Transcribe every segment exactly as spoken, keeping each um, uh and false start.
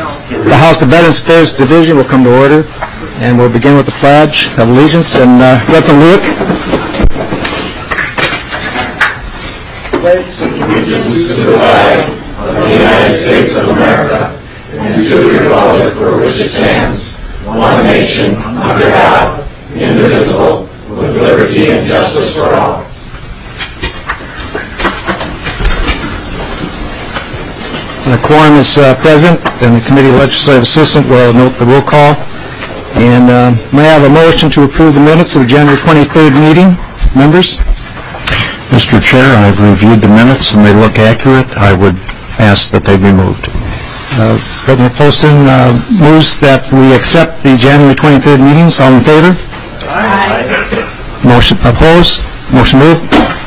The House of Veterans Affairs Division will come to order, and we'll begin with the Pledge of Allegiance. And uh, Reverend Luke. Pledge allegiance to the flag of the United States of America and to the republic for which it stands, one nation, under God, indivisible, with liberty and justice for all. The quorum is uh, present, and the Committee Legislative Assistant will note the roll call. And uh, may I have a motion to approve the minutes of the January twenty-third meeting? Members? Mister Chair, I've reviewed the minutes and they look accurate. I would ask that they be moved. Uh, President Poston uh, moves that we accept the January twenty-third meetings. All in favor? Aye. Motion opposed? Motion moved.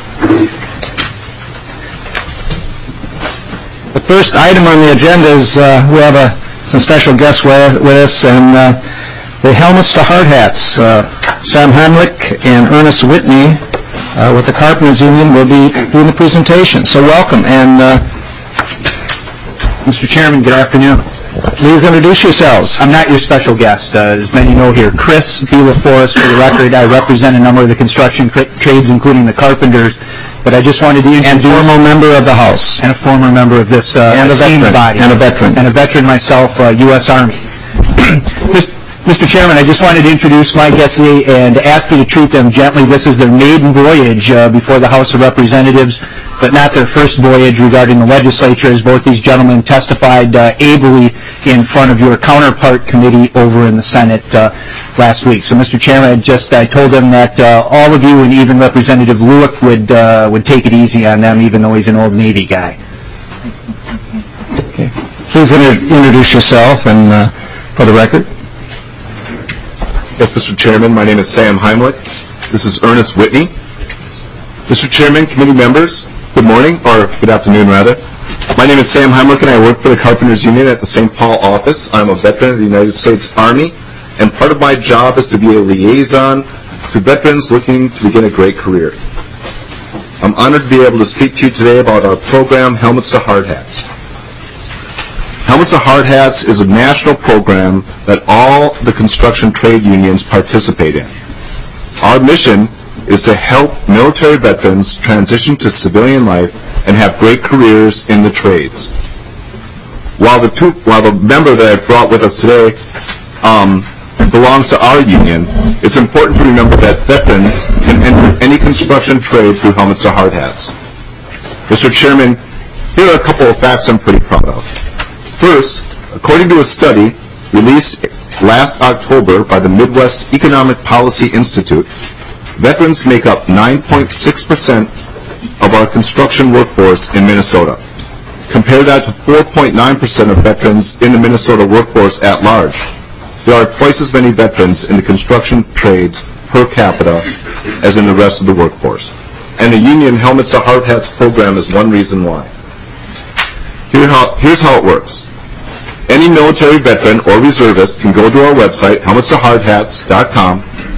The first item on the agenda is uh, we have a, some special guests with, with us, and uh, the Helmets to Hard Hats. Uh, Sam Heimlich and Ernest Whitney uh, with the Carpenters Union will be doing the presentation. So welcome. And uh, Mister Chairman, good afternoon. Please introduce yourselves. I'm not your special guest. Uh, as many know here, Chris B. LaForest, for the record. I represent a number of the construction cr- trades, including the carpenters. But I just wanted to introduce... And former member of the House. And a former member of this uh, and a veteran. body. And a veteran. And a veteran myself, uh, U S Army. Mister Chairman, I just wanted to introduce my guests today and ask you to treat them gently. This is their maiden voyage uh, before the House of Representatives, but not their first voyage regarding the legislature, as both these gentlemen testified uh, ably in front of your counterpart committee over in the Senate uh, last week. So, Mister Chairman, I just I told them that uh, all of you and even Representative Lueck would uh, would take it easy on them, even though he's an old Navy guy. Okay. Please inter- introduce yourself and uh, for the record. Yes, Mister Chairman, my name is Sam Heimlich. This is Ernest Whitney. Mister Chairman, committee members, good morning, or good afternoon, rather. My name is Sam Heimlich, and I work for the Carpenters Union at the Saint Paul office. I'm a veteran of the United States Army, and part of my job is to be a liaison to veterans looking to begin a great career. I'm honored to be able to speak to you today about our program, Helmets to Hard Hats. Helmets to Hard Hats is a national program that all the construction trade unions participate in. Our mission is to help military veterans transition to civilian life and have great careers in the trades. While the two, while the member that I brought with us today um, belongs to our union, it's important to remember that veterans can enter any construction trade through Helmets to Hard Hats. Mister Chairman, here are a couple of facts I'm pretty proud of. First, according to a study released last October by the Midwest Economic Policy Institute, veterans make up nine point six percent of our construction workforce in Minnesota. Compare that to four point nine percent of veterans in the Minnesota workforce at large. There are twice as many veterans in the construction trades per capita as in the rest of the workforce. And the union Helmets to Hard Hats program is one reason why. Here how, here's how it works. Any military veteran or reservist can go to our website, helmets to hard hats dot com.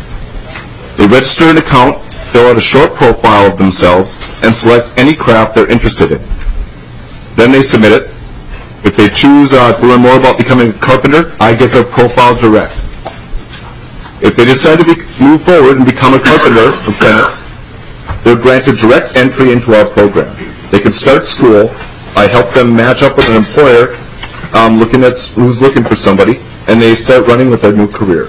They register an account, fill out a short profile of themselves, and select any craft they're interested in. Then they submit it. If they choose uh, to learn more about becoming a carpenter, I get their profile direct. If they decide to be, move forward and become a carpenter apprentice, they're granted direct entry into our program. They can start school. I help them match up with an employer um, looking at who's looking for somebody, and they start running with their new career.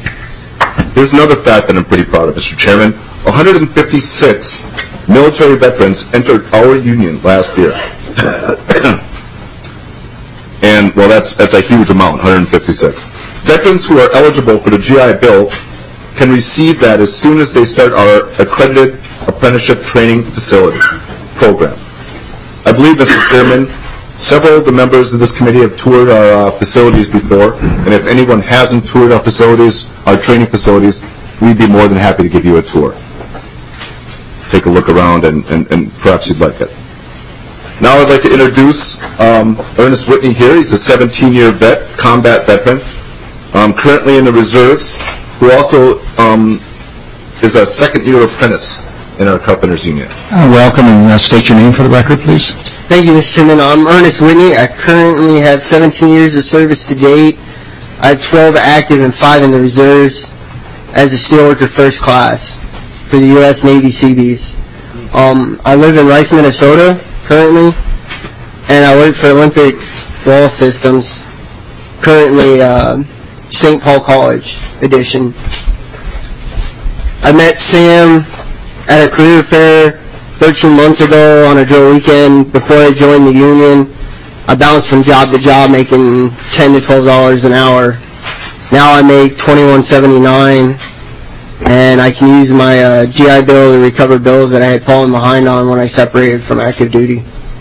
Here's another fact that I'm pretty proud of, Mister Chairman. one hundred fifty-six military veterans entered our union last year. And, well, that's that's a huge amount, one hundred fifty-six. Veterans who are eligible for the G I Bill can receive that as soon as they start our accredited apprenticeship training facility program. I believe, Mister Chairman, several of the members of this committee have toured our uh, facilities before, and if anyone hasn't toured our facilities, our training facilities, we'd be more than happy to give you a tour. Take a look around, and, and, and perhaps you'd like it. Now I'd like to introduce um, Ernest Whitney here. He's a seventeen-year vet, combat veteran, um, currently in the reserves, who also um, is a second-year apprentice in our Carpenters Union. Uh, welcome, and uh, state your name for the record, please. Thank you, Mister Chairman. I'm Ernest Whitney. I currently have seventeen years of service to date. I have twelve active and five in the reserves as a steelworker first class for the U S Navy Seabees. Um, I live in Rice, Minnesota currently, and I work for Olympic Wall Systems, currently uh, Saint Paul College edition. I met Sam at a career fair thirteen months ago on a drill weekend before I joined the union. I bounced from job to job making ten to twelve dollars an hour. Now I make twenty-one seventy-nine, and I can use my uh, G I Bill to recover bills that I had fallen behind on when I separated from active duty.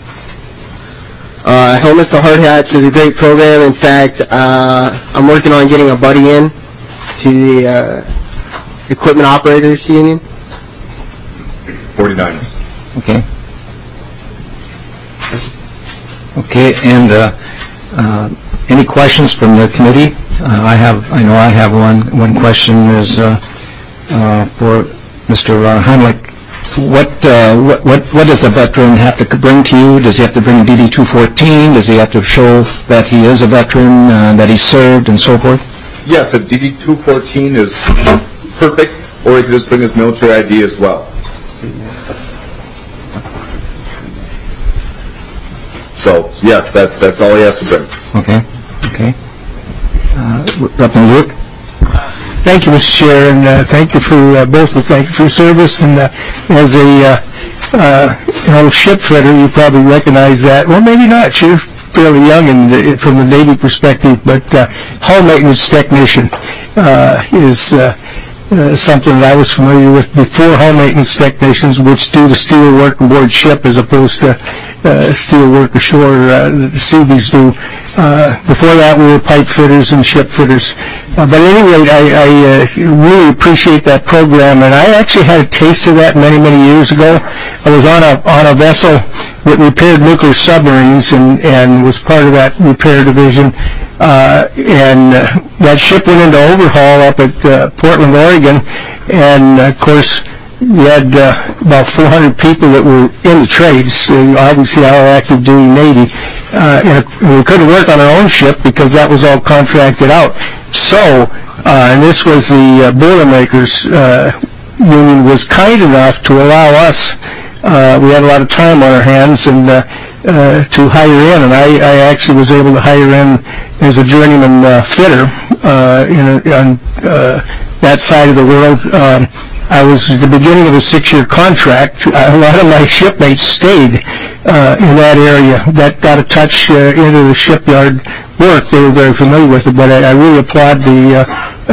Uh, Helmets to Hard Hats is a great program. In fact, uh, I'm working on getting a buddy in to the uh, Equipment Operators Union. forty-niners. Okay. Okay, and uh, uh, any questions from the committee? Uh, I have, I know I have one. One question is uh, uh, for Mister Heimlich. What, uh, what what what does a veteran have to bring to you? Does he have to bring D D two fourteen? Does he have to show that he is a veteran, uh, that he served, and so forth? Yes, a D D two fourteen is perfect, or he could just bring his military I D as well. So, yes, that's that's all he has to bring. Okay, okay. Uh, Representative Luke? Thank you, Mister Chair, and uh, thank you for uh, both. Thank you for your service. And uh, as a uh, uh, you know ship fitter, you probably recognize that. Well, maybe not. You're fairly young in the, from the Navy perspective, but uh, hull maintenance technician uh, is uh, uh, something that I was familiar with before. Hull maintenance technicians, which do the steel work aboard ship as opposed to uh, steel work ashore uh, that the Seabees do. Uh, before that, we were pipe fitters and ship fitters. Uh, but at any rate, I, I uh, really appreciate that program, and I actually had a taste of that many, many years ago. I was on a on a vessel that repaired nuclear submarines and, and was part of that repair division. Uh, and uh, that ship went into overhaul up at uh, Portland, Oregon, and uh, of course, we had uh, about four hundred people that were in the trades, so obviously our active duty Navy, uh, and we couldn't work on our own ship because that was all contracted out. So, uh, and this was the uh, Boilermakers uh, Union was kind enough to allow us, uh, we had a lot of time on our hands, and uh, uh, to hire in, and I, I actually was able to hire in as a journeyman uh, fitter uh, in a, on uh, that side of the world. Um, I was at the beginning of a six-year contract. A lot of my shipmates stayed uh, in that area. That got a touch uh, into the shipyard work. They were very familiar with it, but I, I really applaud the uh,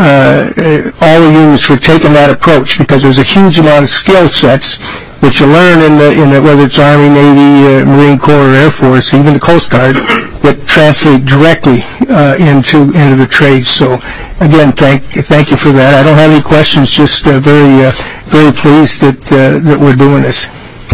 uh, all the unions for taking that approach, because there's a huge amount of skill sets which you learn in the, in the whether it's Army, Navy, uh, Marine Corps, or Air Force, even the Coast Guard, that translate directly uh, into into the trades. So, again, thank thank you for that. I don't have any questions. Just uh, very uh, very pleased that uh, that we're doing this.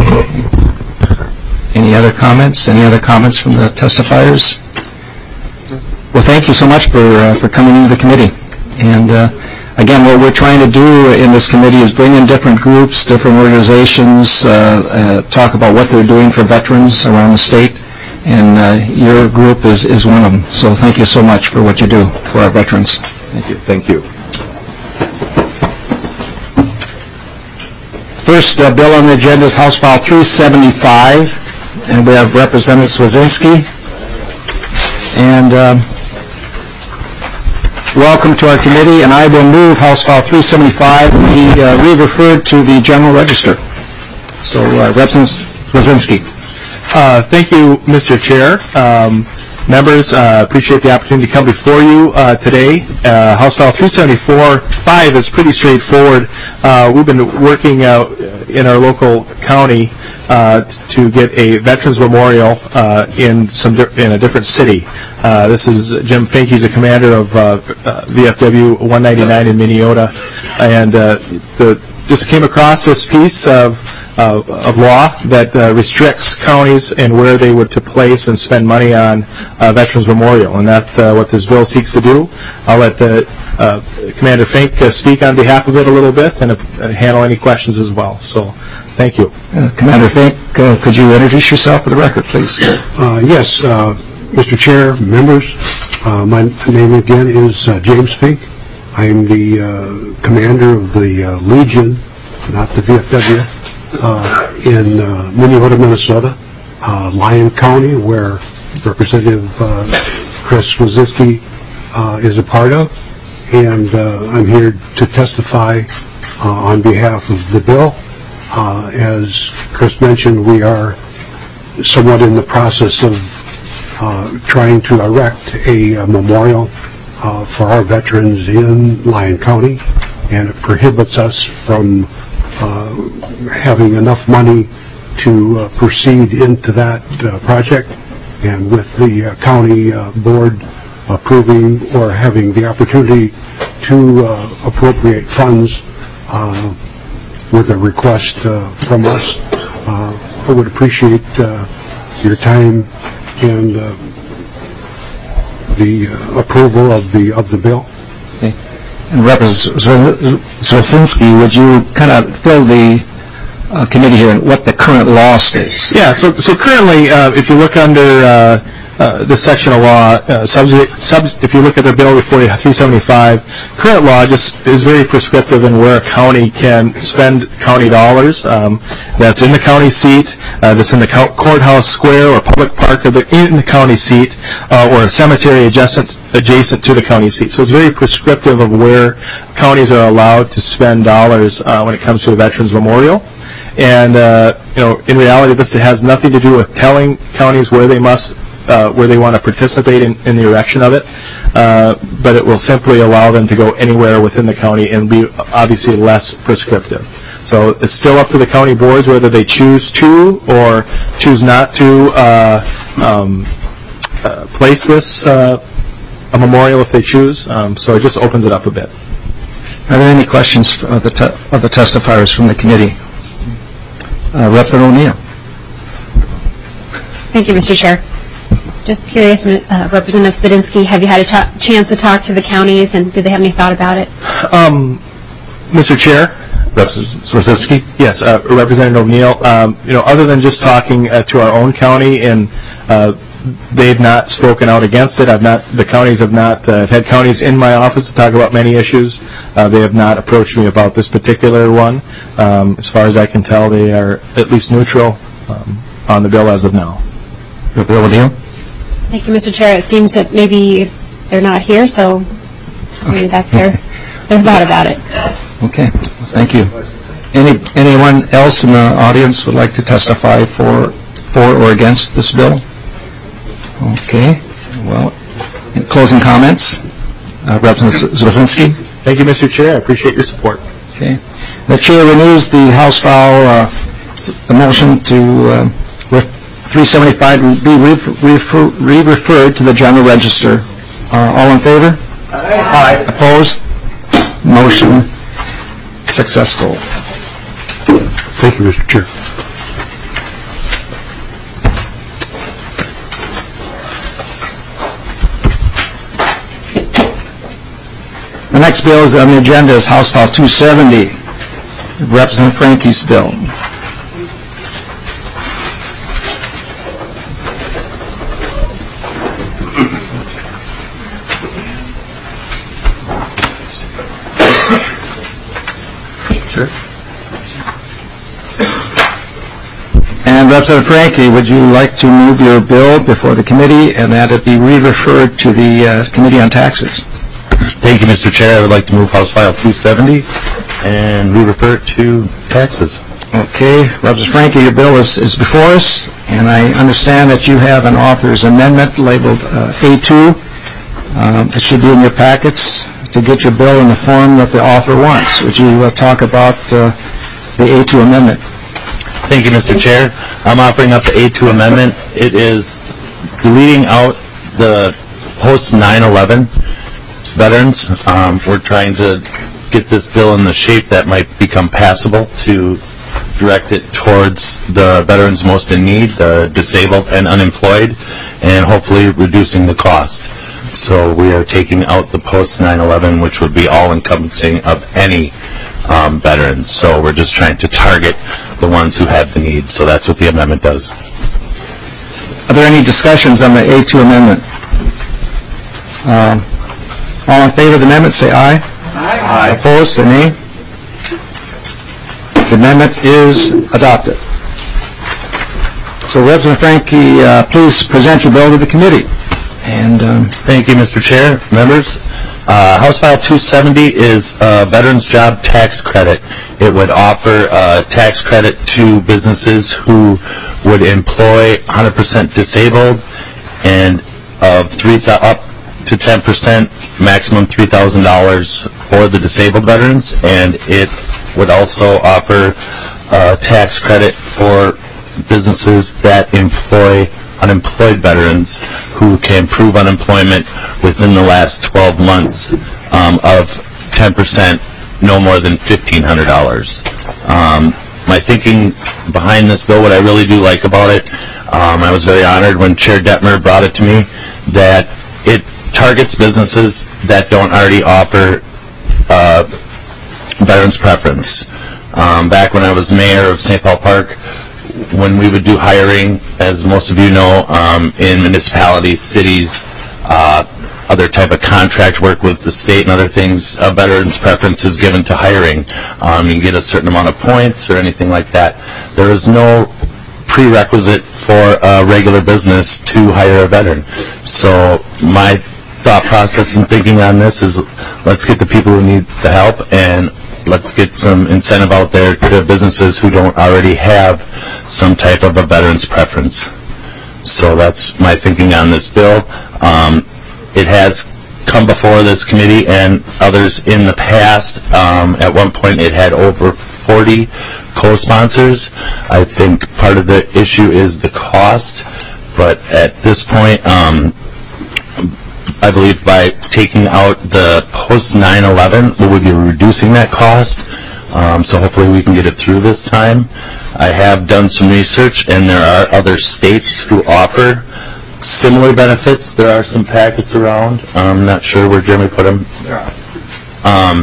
Any other comments? Any other comments from the testifiers? Well, thank you so much for uh, for coming into the committee. And uh, again, what we're trying to do in this committee is bring in different groups, different organizations, uh, uh, talk about what they're doing for veterans around the state. And uh, your group is, is one of them. So thank you so much for what you do for our veterans. Thank you. Thank you. First uh, bill on the agenda is House File three seventy-five, and we have Representative Swazinski. And um, welcome to our committee, and I will move House File three seventy-five and be uh, re-referred to the General Register. So, uh, Representative Swazinski. Uh, thank you, Mister Chair. Um, members, uh, appreciate the opportunity to come before you uh, today. Uh, House File three seventy-four five is pretty straightforward. Uh, we've been working uh, in our local county uh, to get a Veterans Memorial uh, in some di- in a different city. Uh, this is Jim Fink. He's a commander of uh, uh, V F W one ninety-nine in Minneota, and uh, the, just came across this piece of Uh, of law that uh, restricts counties and where they would to place and spend money on uh, Veterans Memorial, and that's uh, what this bill seeks to do. I'll let the, uh, Commander Fink uh, speak on behalf of it a little bit and uh, handle any questions as well. So Thank you. Uh, Commander Fink, uh, could you introduce yourself for the record, please? Uh, yes, uh, Mister Chair, members, uh, my name again is uh, James Fink. I am the uh, commander of the uh, Legion, not the V F W, uh, in uh, Minneota, Minnesota, uh, Lyon County, where Representative uh, Chris Wazinski uh, is a part of. And uh, I'm here to testify uh, on behalf of the bill. Uh, as Chris mentioned, we are somewhat in the process of uh, trying to erect a, a memorial uh, for our veterans in Lyon County, and it prohibits us from uh, having enough money to uh, proceed into that uh, project. And with the uh, county uh, board approving or having the opportunity to uh, appropriate funds uh, with a request uh, from us, uh, I would appreciate uh, your time and uh, the uh, approval of the of the bill. Okay. And Representative Zwasinski, would you kind of fill the uh, committee here in what the current law states? Yeah, so, so currently, uh, if you look under uh, uh, this section of law, uh, subject, sub, if you look at the bill before you, three seventy-five, current law just is very prescriptive in where a county can spend county dollars. Um, that's in the county seat, uh, that's in the courthouse square or public park of the, in the county seat, uh, or a cemetery adjacent, adjacent to the county seat. So it's very prescriptive of where counties are allowed to spend dollars uh, when it comes to a Veterans Memorial. And uh, you know, in reality, this has nothing to do with telling counties where they must, uh, where they want to participate in, in the erection of it. Uh, but it will simply allow them to go anywhere within the county and be obviously less prescriptive. So it's still up to the county boards whether they choose to or choose not to uh, um, uh, place this uh, a memorial if they choose. Um, so it just opens it up a bit. Are there any questions of the, te of the testifiers from the committee? Uh, Representative O'Neill. Thank you, Mister Chair. Just curious, uh, Representative Spadinsky, have you had a chance to talk to the counties, and do they have any thought about it? Um, Mister Chair? Representative Zwasinski? Yes, uh, Representative O'Neill. Um, you know, other than just talking uh, to our own county, and uh, they've not spoken out against it. I've not. The counties have not. Uh, I've had counties in my office to talk about many issues. Uh, they have not approached me about this particular one. Um, as far as I can tell, they are at least neutral um, on the bill as of now. Representative O'Neill? Thank you, Mister Chair. It seems that maybe they're not here, so maybe that's their their thought about it. Okay. Thank you. Any anyone else in the audience would like to testify for for or against this bill? Okay. Well, in closing comments, uh, Representative Zwasinski. Thank you, Mister Chair. I appreciate your support. Okay. The chair renews the House file, uh, the motion to uh, three seventy-five be re-referred to the General Register. Uh, all in favor? Aye. Aye. Opposed? Motion successful. Thank you, Mister Chair. The next bill is on the agenda is House File two seventy, Representative Frankie's bill. Sure. And Representative Frankie, would you like to move your bill before the committee and that it be re-referred to the uh, Committee on Taxes? Thank you, Mister Chair. I would like to move House File two seventy and re-refer it to taxes. Okay. Representative Frankie, your bill is, is before us, and I understand that you have an author's amendment labeled uh, A two. Um, it should be in your packets to get your bill in the form that the author wants. Would you uh, talk about uh, the A two amendment? Thank you, Mister Chair. I'm offering up the A two amendment. It is deleting out the post nine eleven veterans. Um, we're trying to get this bill in the shape that might become passable to direct it towards the veterans most in need, the disabled and unemployed, and hopefully reducing the cost. So we are taking out the post nine eleven, which would be all-encompassing of any um, veterans. So we're just trying to target the ones who have the needs. So that's what the amendment does. Are there any discussions on the A two amendment? Um, all in favor of the amendment, say aye. Aye. Aye. Opposed, say nay. The amendment is adopted. So Representative Franke, uh, please present your bill to the committee. And um, thank you, Mister Chair, members. Uh, House File two seventy is a Veterans Job Tax Credit. It would offer a tax credit to businesses who would employ one hundred percent disabled and of three th- up to ten percent, maximum three thousand dollars for the disabled veterans. And it would also offer a tax credit for businesses that employ unemployed veterans who can prove unemployment within the last twelve months um, of ten percent, no more than fifteen hundred dollars. Um, my thinking behind this bill, what I really do like about it, um, I was very honored when Chair Detmer brought it to me, that it targets businesses that don't already offer uh, veterans preference. Um, back when I was mayor of Saint Paul Park, when we would do hiring, as most of you know, um, in municipalities, cities, uh, other type of contract work with the state and other things, a veteran's preference is given to hiring. Um, you get a certain amount of points or anything like that. There is no prerequisite for a regular business to hire a veteran. So my thought process in thinking on this is, let's get the people who need the help, and let's get some incentive out there to businesses who don't already have some type of a veteran's preference. So that's my thinking on this bill. Um, it has come before this committee and others in the past. Um, at one point it had over forty co-sponsors. I think part of the issue is the cost, but at this point, um, I believe by taking out the post nine eleven, we would be reducing that cost. Um, so hopefully we can get it through this time. I have done some research, and there are other states who offer similar benefits. There are some packets around. I'm not sure where Jeremy put them. Um,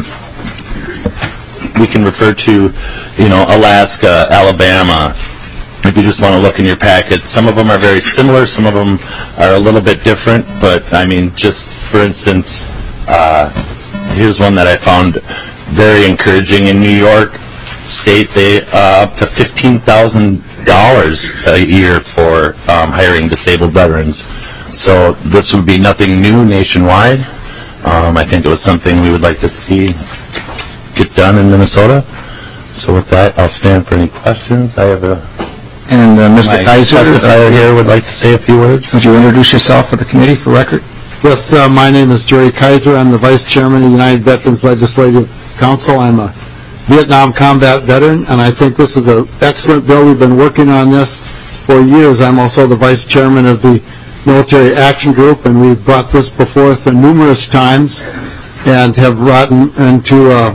we can refer to, you know, Alaska, Alabama. If you just want to look in your packet, some of them are very similar, some of them are a little bit different, but I mean, just for instance, uh, here's one that I found very encouraging. In New York State, they uh, up to fifteen thousand dollars a year for um, hiring disabled veterans. So this would be nothing new nationwide. Um, I think it was something we would like to see get done in Minnesota. So with that, I'll stand for any questions. I have a And uh, Mister My Kaiser, testifier uh, here would like to say a few words. Would you introduce yourself for the committee for record? Yes, uh, my name is Jerry Kaiser. I'm the Vice Chairman of the United Veterans Legislative Council. I'm a Vietnam combat veteran, and I think this is an excellent bill. We've been working on this for years. I'm also the Vice Chairman of the Military Action Group, and we've brought this before us numerous times and have brought into uh,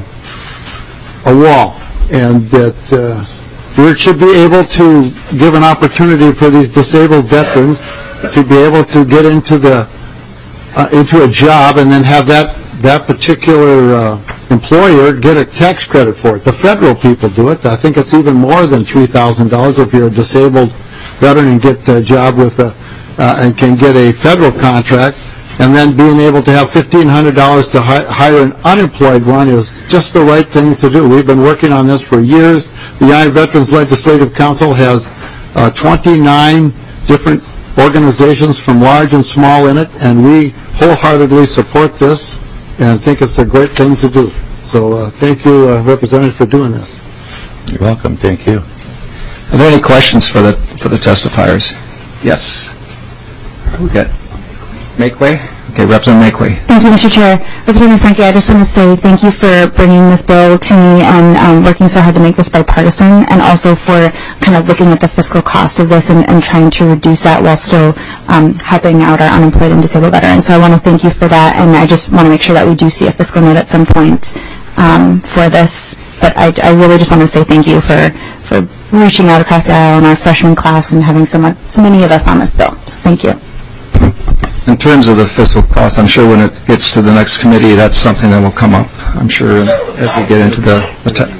a wall. And that uh, we should be able to give an opportunity for these disabled veterans to be able to get into the uh, into a job and then have that that particular uh, employer get a tax credit for it. The federal people do it. I think it's even more than three thousand dollars if you're a disabled veteran and get a job with a uh, and can get a federal contract. And then being able to have fifteen hundred dollars to hi- hire an unemployed one is just the right thing to do. We've been working on this for years. The United Veterans Legislative Council has uh, twenty-nine different organizations from large and small in it, and we wholeheartedly support this and think it's a great thing to do. So uh, thank you, uh, Representative, for doing this. You're welcome. Thank you. Are there any questions for the for the testifiers? Yes. We got Makeway? Okay, Representative Makeway. Thank you, Mister Chair. Representative Franke, I just want to say thank you for bringing this bill to me and um, working so hard to make this bipartisan, and also for kind of looking at the fiscal cost of this and, and trying to reduce that while still um, helping out our unemployed and disabled veterans. So I want to thank you for that, and I just want to make sure that we do see a fiscal note at some point um, for this. But I, I really just want to say thank you for, for reaching out across the aisle in our freshman class and having so much, so many of us on this bill. So thank you. in terms of the fiscal cost, I'm sure when it gets to the next committee, that's something that will come up, I'm sure, as we get into the, the ta-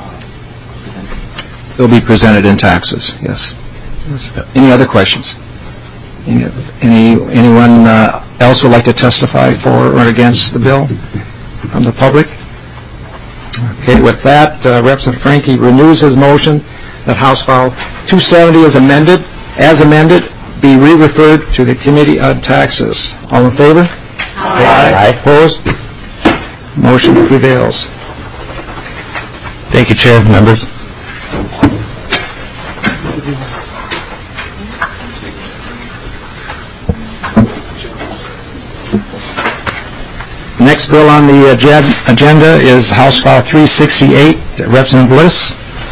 it'll be presented in taxes, yes. Any other questions? Any, any anyone uh, else would like to testify for or against the bill from the public? Okay, with that, uh, Representative Franke renews his motion that House File two seventy is amended, as amended, be re-referred to the Committee on Taxes. All in favor? Aye. Aye. Opposed? Motion prevails. Thank you, Chair, members. Next bill on the agenda is House File three sixty-eight. Representative Bliss.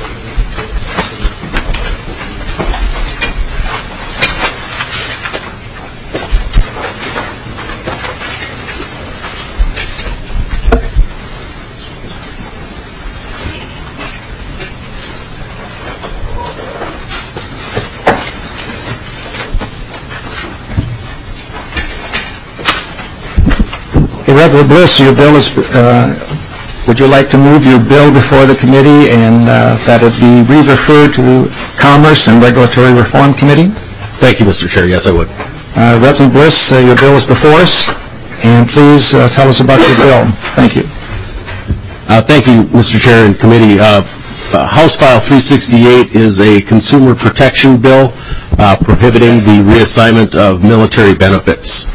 Representative Bliss, your bill is, uh, would you like to move your bill before the committee and uh, that it be re-referred to Commerce and Regulatory Reform Committee? Thank you, Mister Chair. Yes, I would. Uh, Representative Bliss, uh, your bill is before us, and please uh, tell us about your bill. Thank you. Uh, thank you, Mister Chair and committee. Uh, uh, House File three sixty-eight is a consumer protection bill uh, prohibiting the reassignment of military benefits.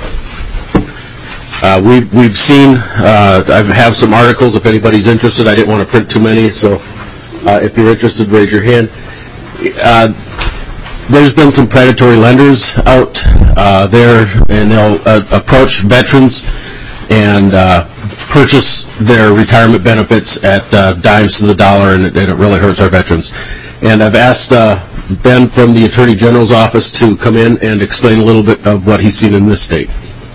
Uh, we've, we've seen, uh, I have some articles if anybody's interested. I didn't want to print too many, so uh, if you're interested, raise your hand. Uh, there's been some predatory lenders out uh, there, and they'll uh, approach veterans and uh, purchase their retirement benefits at uh, dimes to the dollar, and it, and it really hurts our veterans. And I've asked uh, Ben from the Attorney General's office to come in and explain a little bit of what he's seen in this state.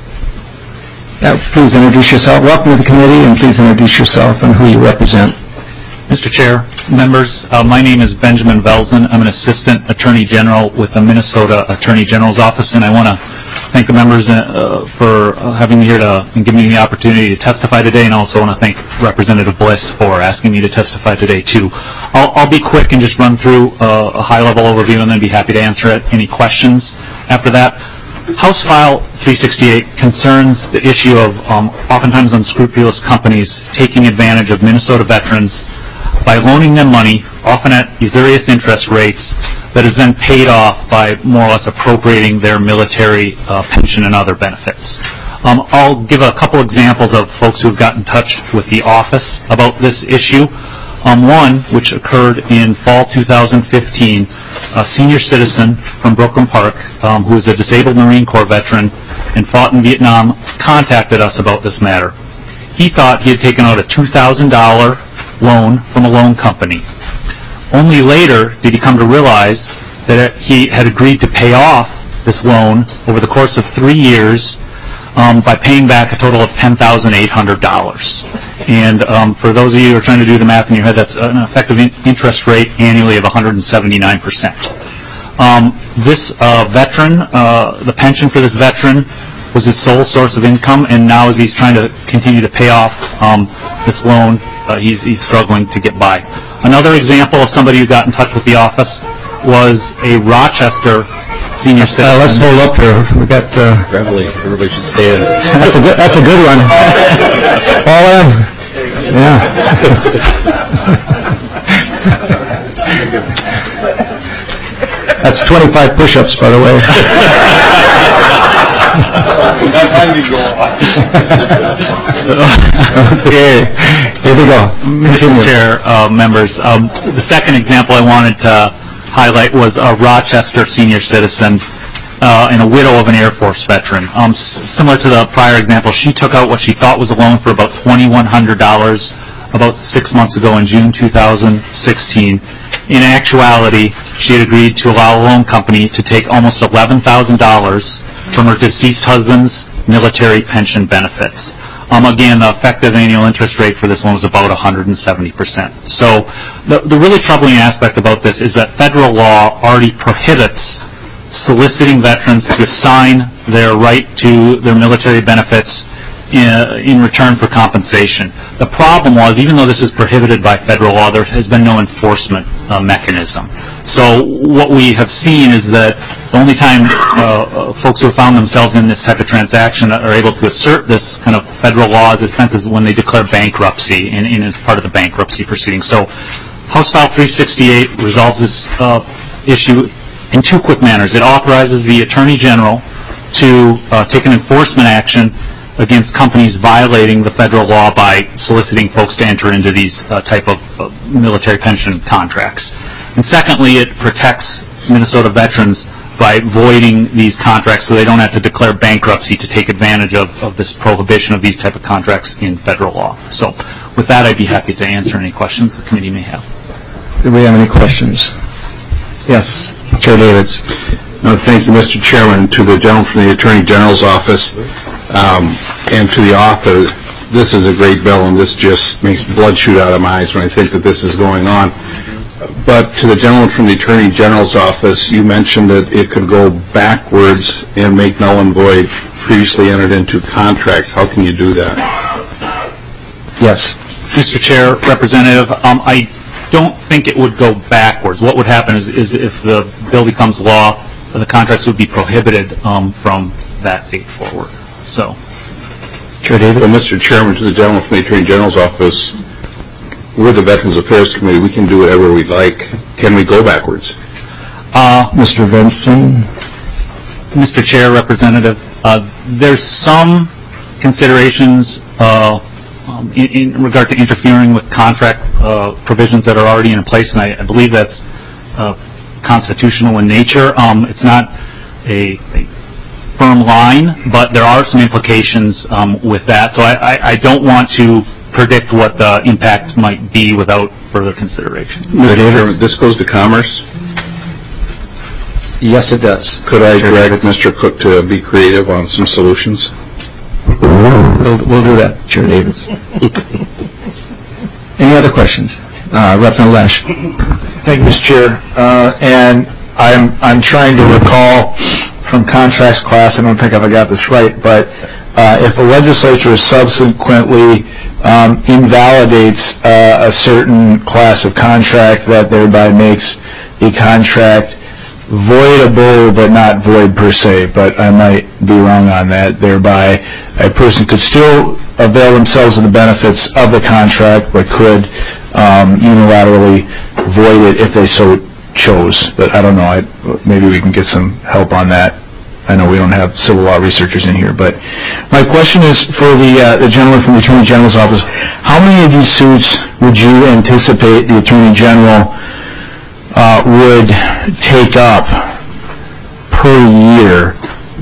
Yeah, please introduce yourself. Welcome to the committee, and please introduce yourself and who you represent. Mister Chair, members, uh, my name is Benjamin Velzen. I'm an Assistant Attorney General with the Minnesota Attorney General's Office, and I want to thank the members uh, for uh, having me here to, and giving me the opportunity to testify today, and also want to thank Representative Bliss for asking me to testify today, too. I'll, I'll be quick and just run through uh, a high-level overview, and then be happy to answer it. Any questions after that? House File three sixty-eight concerns the issue of um, oftentimes unscrupulous companies taking advantage of Minnesota veterans by loaning them money, often at usurious interest rates, that is then paid off by more or less appropriating their military uh, pension and other benefits. Um, I'll give a couple examples of folks who have gotten in touch with the office about this issue. Um, one, which occurred in fall two thousand fifteen, a senior citizen from Brooklyn Park, um, who is a disabled Marine Corps veteran and fought in Vietnam, contacted us about this matter. He thought he had taken out a two thousand dollars loan from a loan company. Only later did he come to realize that he had agreed to pay off this loan over the course of three years um, by paying back a total of ten thousand eight hundred dollars. And um, for those of you who are trying to do the math in your head, that's an effective in- interest rate annually of one hundred seventy-nine percent. Um, this uh, veteran, uh, the pension for this veteran was his sole source of income, and now as he's trying to continue to pay off um, this loan, uh, he's, he's struggling to get by. Another example of somebody who got in touch with the office was a Rochester senior citizen. Uh, let's hold up here. We got. Uh, Reveille. Everybody should stand. That's a good. That's a good one. All in. Yeah. That's twenty-five push-ups, by the way. Okay. Here we go. Continue. Chair, uh, members. Um, the second example I wanted to highlight was a Rochester senior citizen uh, and a widow of an Air Force veteran. Um, s- similar to the prior example, she took out what she thought was a loan for about twenty-one hundred dollars about six months ago in June two thousand sixteen. In actuality, she had agreed to allow a loan company to take almost eleven thousand dollars from her deceased husband's military pension benefits. Um, again, the effective annual interest rate for this loan is about one hundred seventy percent. So the, the really troubling aspect about this is that federal law already prohibits soliciting veterans to sign their right to their military benefits in, in return for compensation. The problem was, even though this is prohibited by federal law, there has been no enforcement uh, mechanism. So what we have seen is that the only time uh, folks who have found themselves in this type of transaction are able to assert this kind of federal law as a defense is when they declare bankruptcy and, and as part of the bankruptcy proceeding. So House File three sixty-eight resolves this uh, issue in two quick manners. It authorizes the Attorney General to uh, take an enforcement action against companies violating the federal law by soliciting folks to enter into these uh, type of uh, military pension contracts. And secondly, it protects Minnesota veterans by voiding these contracts so they don't have to declare bankruptcy to take advantage of, of this prohibition of these type of contracts in federal law. So with that, I'd be happy to answer any questions the committee may have. Do we have any questions? Yes, Chair Davids. No, thank you, Mister Chairman. To the gentleman from the Attorney General's office um, and to the author, this is a great bill, and this just makes blood shoot out of my eyes when I think that this is going on. But to the gentleman from the Attorney General's office, you mentioned that it could go backwards and make null and void previously entered into contracts. How can you do that? Yes. Mister Chair, Representative, um, I don't think it would go backwards. What would happen is, is if the bill becomes law, the contracts would be prohibited um, from that date forward. So, Chair David? Well, Mister Chairman, to the gentleman from the Attorney General's office, we're the Veterans Affairs Committee. We can do whatever we'd like. Can we go backwards? Uh, Mister Vinson? Mister Chair, Representative, uh, there's some considerations uh, um, in, in regard to interfering with contract uh, provisions that are already in place, and I, I believe that's uh, constitutional in nature. Um, it's not a, a firm line, but there are some implications um, with that. So I, I, I don't want to predict what the impact might be without further consideration. Mister Chairman, this goes to Commerce? Yes, it does. Could I direct Mister Cook to be creative on some solutions? We'll, we'll do that, Chair Davids. Any other questions? Uh, Representative Lesh. Thank you, Mister Chair. Uh, and I'm I'm trying to recall from contracts class, I don't think I've got this right, but uh, if a legislature subsequently um, invalidates uh, a certain class of contract, that thereby makes a contract voidable but not void per se, but I might be wrong on that. Thereby, a person could still avail themselves of the benefits of the contract, but could um, unilaterally void it if they so chose. But I don't know. I, maybe we can get some help on that. I know we don't have civil law researchers in here, but my question is for the, uh, the gentleman from the Attorney General's office. How many of these suits would you anticipate the Attorney General uh, would take up per year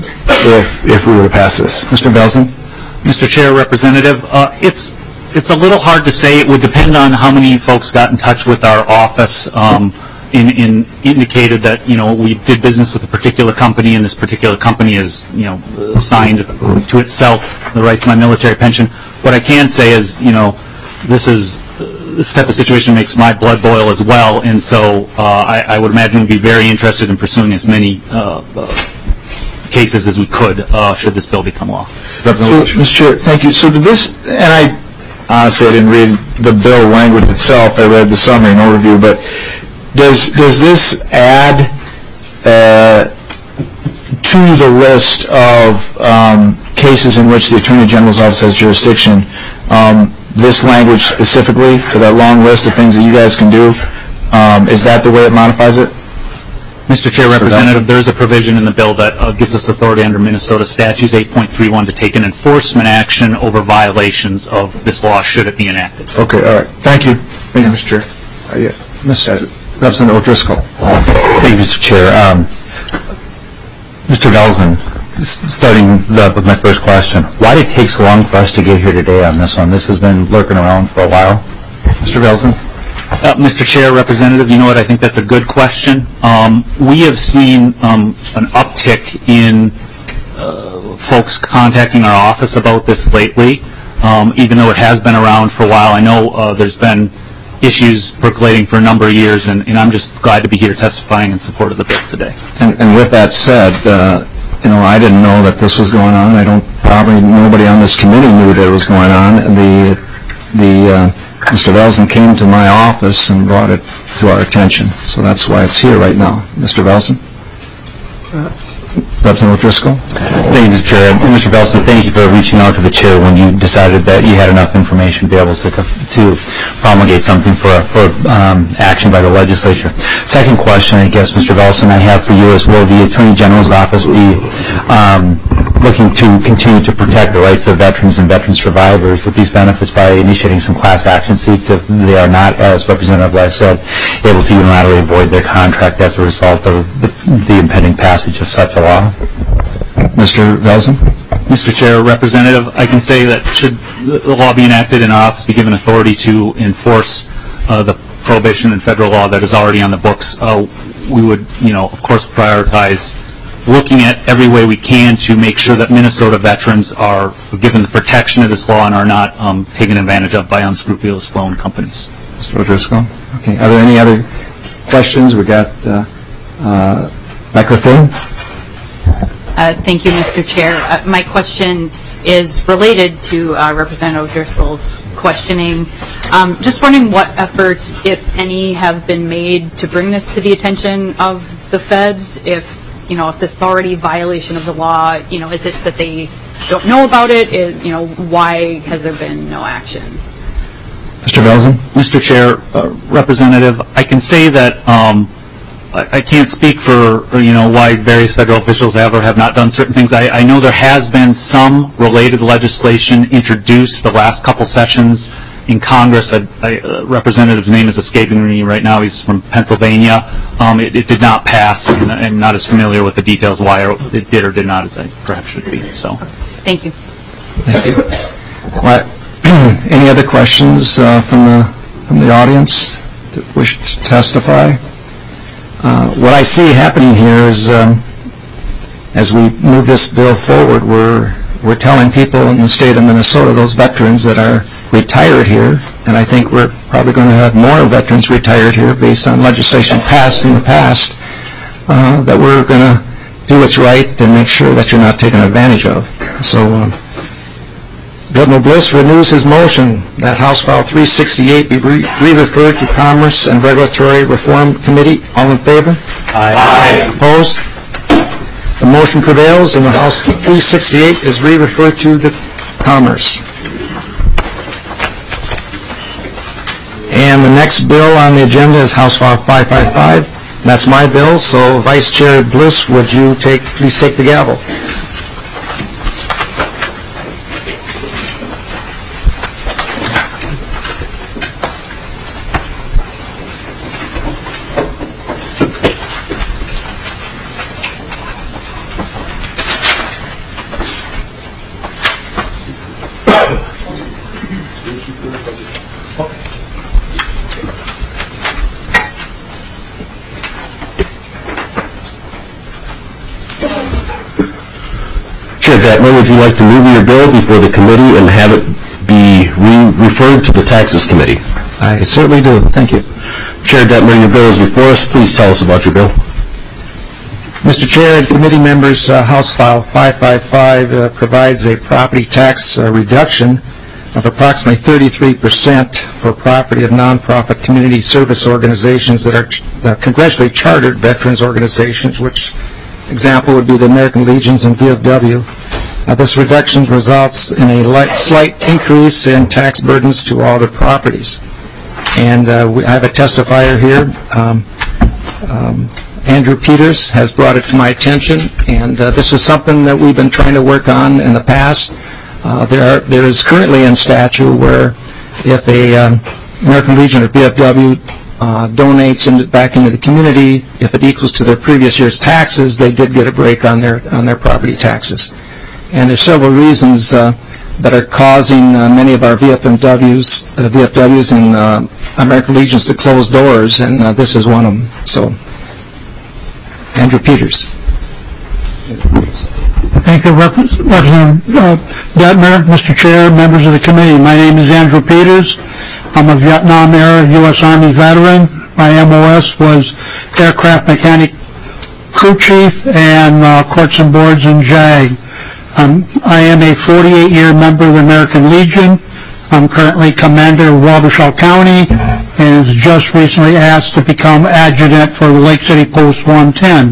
if if we were to pass this? Mister Belson? Mister Chair, Representative, uh, it's it's a little hard to say. It would depend on how many folks got in touch with our office. Um, In, in indicated that, you know, we did business with a particular company, and this particular company is, you know, assigned to itself the right to my military pension. What I can say is, you know, this is this type of situation makes my blood boil as well, and so uh, I, I would imagine we'd be very interested in pursuing as many uh, uh, cases as we could uh, should this bill become law. So, Mister Chair, thank you. So did this, and I honestly I didn't read the bill language itself. I read the summary and overview, but Does does this add uh, to the list of um, cases in which the Attorney General's office has jurisdiction, um, this language specifically for that long list of things that you guys can do? Um, is that the way it modifies it? Mister Chair, Representative, there is a provision in the bill that uh, gives us authority under Minnesota Statutes eight point three one to take an enforcement action over violations of this law should it be enacted. Okay, all right. Thank you. Thank you, Mister Chair. Uh, yeah, Mister Representative O'Driscoll. Thank you, Mister Chair. Um, Mister Belson, starting the, with my first question, why did it take so long for us to get here today on this one? This has been lurking around for a while. Mister Belson? Uh, Mister Chair, Representative, you know what, I think that's a good question. Um, we have seen um, an uptick in uh, folks contacting our office about this lately, um, even though it has been around for a while. I know uh, there's been issues percolating for a number of years, and, and I'm just glad to be here testifying in support of the bill today. And, and with that said, uh, you know, I didn't know that this was going on. I don't, probably nobody on this committee knew that it was going on. And the, the, uh, Mister Velzen came to my office and brought it to our attention. So that's why it's here right now. Mister Velzen? Uh, Representative Driscoll? Thank you, Mister Chair. And Mister Velzen, thank you for reaching out to the chair when you decided that you had enough information to be able to to promulgate something for, for um, action by the legislature. Second question, I guess, Mister Velzen, I have for you is, will the Attorney General's office be um, looking to continue to protect the rights of veterans and veteran survivors with these benefits by initiating some class action suits if they are not, as Representative Leif said, able to unilaterally void their contract as a result of the, the impending passage of such a law? Mister Velzen? Mister Chair, Representative, I can say that should the law be enacted and our office be given authority to enforce uh, the prohibition in federal law that is already on the books, uh, we would, you know, of course, prioritize looking at every way we can to make sure that Minnesota veterans are given the protection of this law and are not um, taken advantage of by unscrupulous loan companies. Mister O'Driscoll? Okay. Are there any other questions? We got uh, uh, microphone. Uh, thank you, Mister Chair. Uh, my question is related to uh, Representative Driscoll's questioning. Um, just wondering what efforts, if any, have been made to bring this to the attention of the feds. If you know, if this is already a violation of the law, you know, is it that they don't know about it? Is, you know, why has there been no action? Mister Velzen? Mister Chair, uh, Representative, I can say that um, I, I can't speak for, or, you know, why various federal officials have or have not done certain things. I, I know there has been some related legislation introduced the last couple sessions in Congress. I, I, uh, Representative's name is escaping me right now. He's from Pennsylvania. Um, it, it did not pass, and I'm not as familiar with the details why it did or did not as I perhaps should be. So, thank you. Thank you. Well, any other questions uh, from the from the audience that wish to testify? Uh, what I see happening here is, um, as we move this bill forward, we're we're telling people in the state of Minnesota, those veterans that are retired here, and I think we're probably going to have more veterans retired here based on legislation passed in the past, uh, that we're going to do what's right and make sure that you're not taken advantage of. So um, Governor Bliss renews his motion that House File three sixty-eight be re- re-referred to Commerce and Regulatory Reform Committee. All in favor? Aye. Aye. Opposed? The motion prevails, and the House three sixty-eight is re-referred to the Commerce. And the next bill on the agenda is House File five fifty-five. That's my bill, so Vice Chair Bliss, would you take, please take the gavel. Chair Detmer, would you like to move your bill before the committee and have it be re-referred to the Taxes Committee? I certainly do. Thank you. Chair Detmer, your bill is before us. Please tell us about your bill. Mister Chair and committee members, uh, House File five fifty-five uh, provides a property tax uh, reduction of approximately thirty-three percent for property of nonprofit community service organizations that are ch- uh, congressionally chartered veterans organizations, which example would be the American Legions and V F W. Uh, this reduction results in a light, slight increase in tax burdens to all the properties. And uh, we, I have a testifier here. Um, um, Andrew Peters has brought it to my attention, and uh, this is something that we've been trying to work on in the past. Uh, there, are, there is currently in statute where if a um, American Legion or V F W Uh, donates in, back into the community, if it equals to their previous year's taxes, they did get a break on their on their property taxes. And there's several reasons uh, that are causing uh, many of our V F Ws, uh, V F Ws and uh, American Legions to close doors, and uh, this is one of them. So, Andrew Peters. Thank you, Representative uh, Detmer, Mister Chair, members of the committee. My name is Andrew Peters. I'm a Vietnam-era U S Army veteran. My M O S was aircraft mechanic crew chief and uh, courts and boards in J A G. Um, I am a forty-eight year member of the American Legion. I'm currently commander of Wabasha County and was just recently asked to become adjutant for the Lake City Post one ten.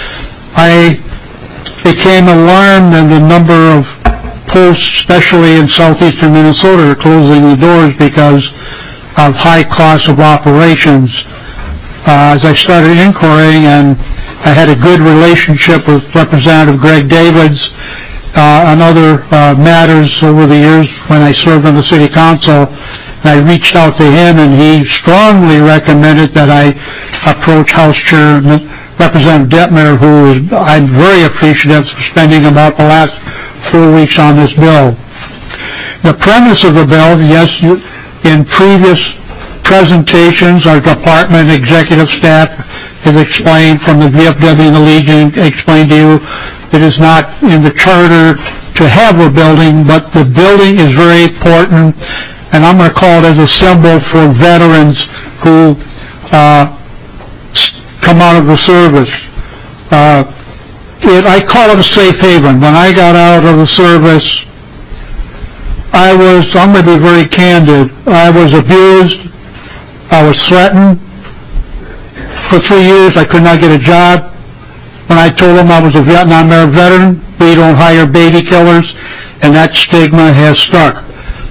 I became alarmed at the number of posts, especially in southeastern Minnesota, are closing the doors because of high costs of operations. Uh, as I started inquiring, and I had a good relationship with Representative Greg Davids uh, on other uh, matters over the years when I served on the City Council, and I reached out to him, and he strongly recommended that I approach House Chairman Representative Detmer, who is, I'm very appreciative for spending about the last four weeks on this bill. The premise of the bill, yes, you, in previous presentations, our department executive staff has explained from the V F W and the Legion, explained to you it is not in the charter to have a building, but the building is very important, and I'm going to call it as a symbol for veterans who uh, come out of the service. Uh, it, I call it a safe haven. When I got out of the service, I was, I'm going to be very candid, I was abused, I was threatened. For three years I could not get a job. When I told them I was a Vietnam-era veteran, we don't hire baby killers, and that stigma has stuck.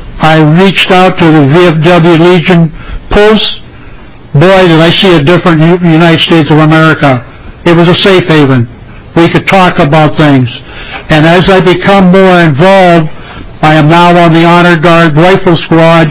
I reached out to the V F W Legion Post. Boy, did I see a different United States of America. It was a safe haven. We could talk about things. And as I become more involved, I am now on the Honor Guard Rifle Squad,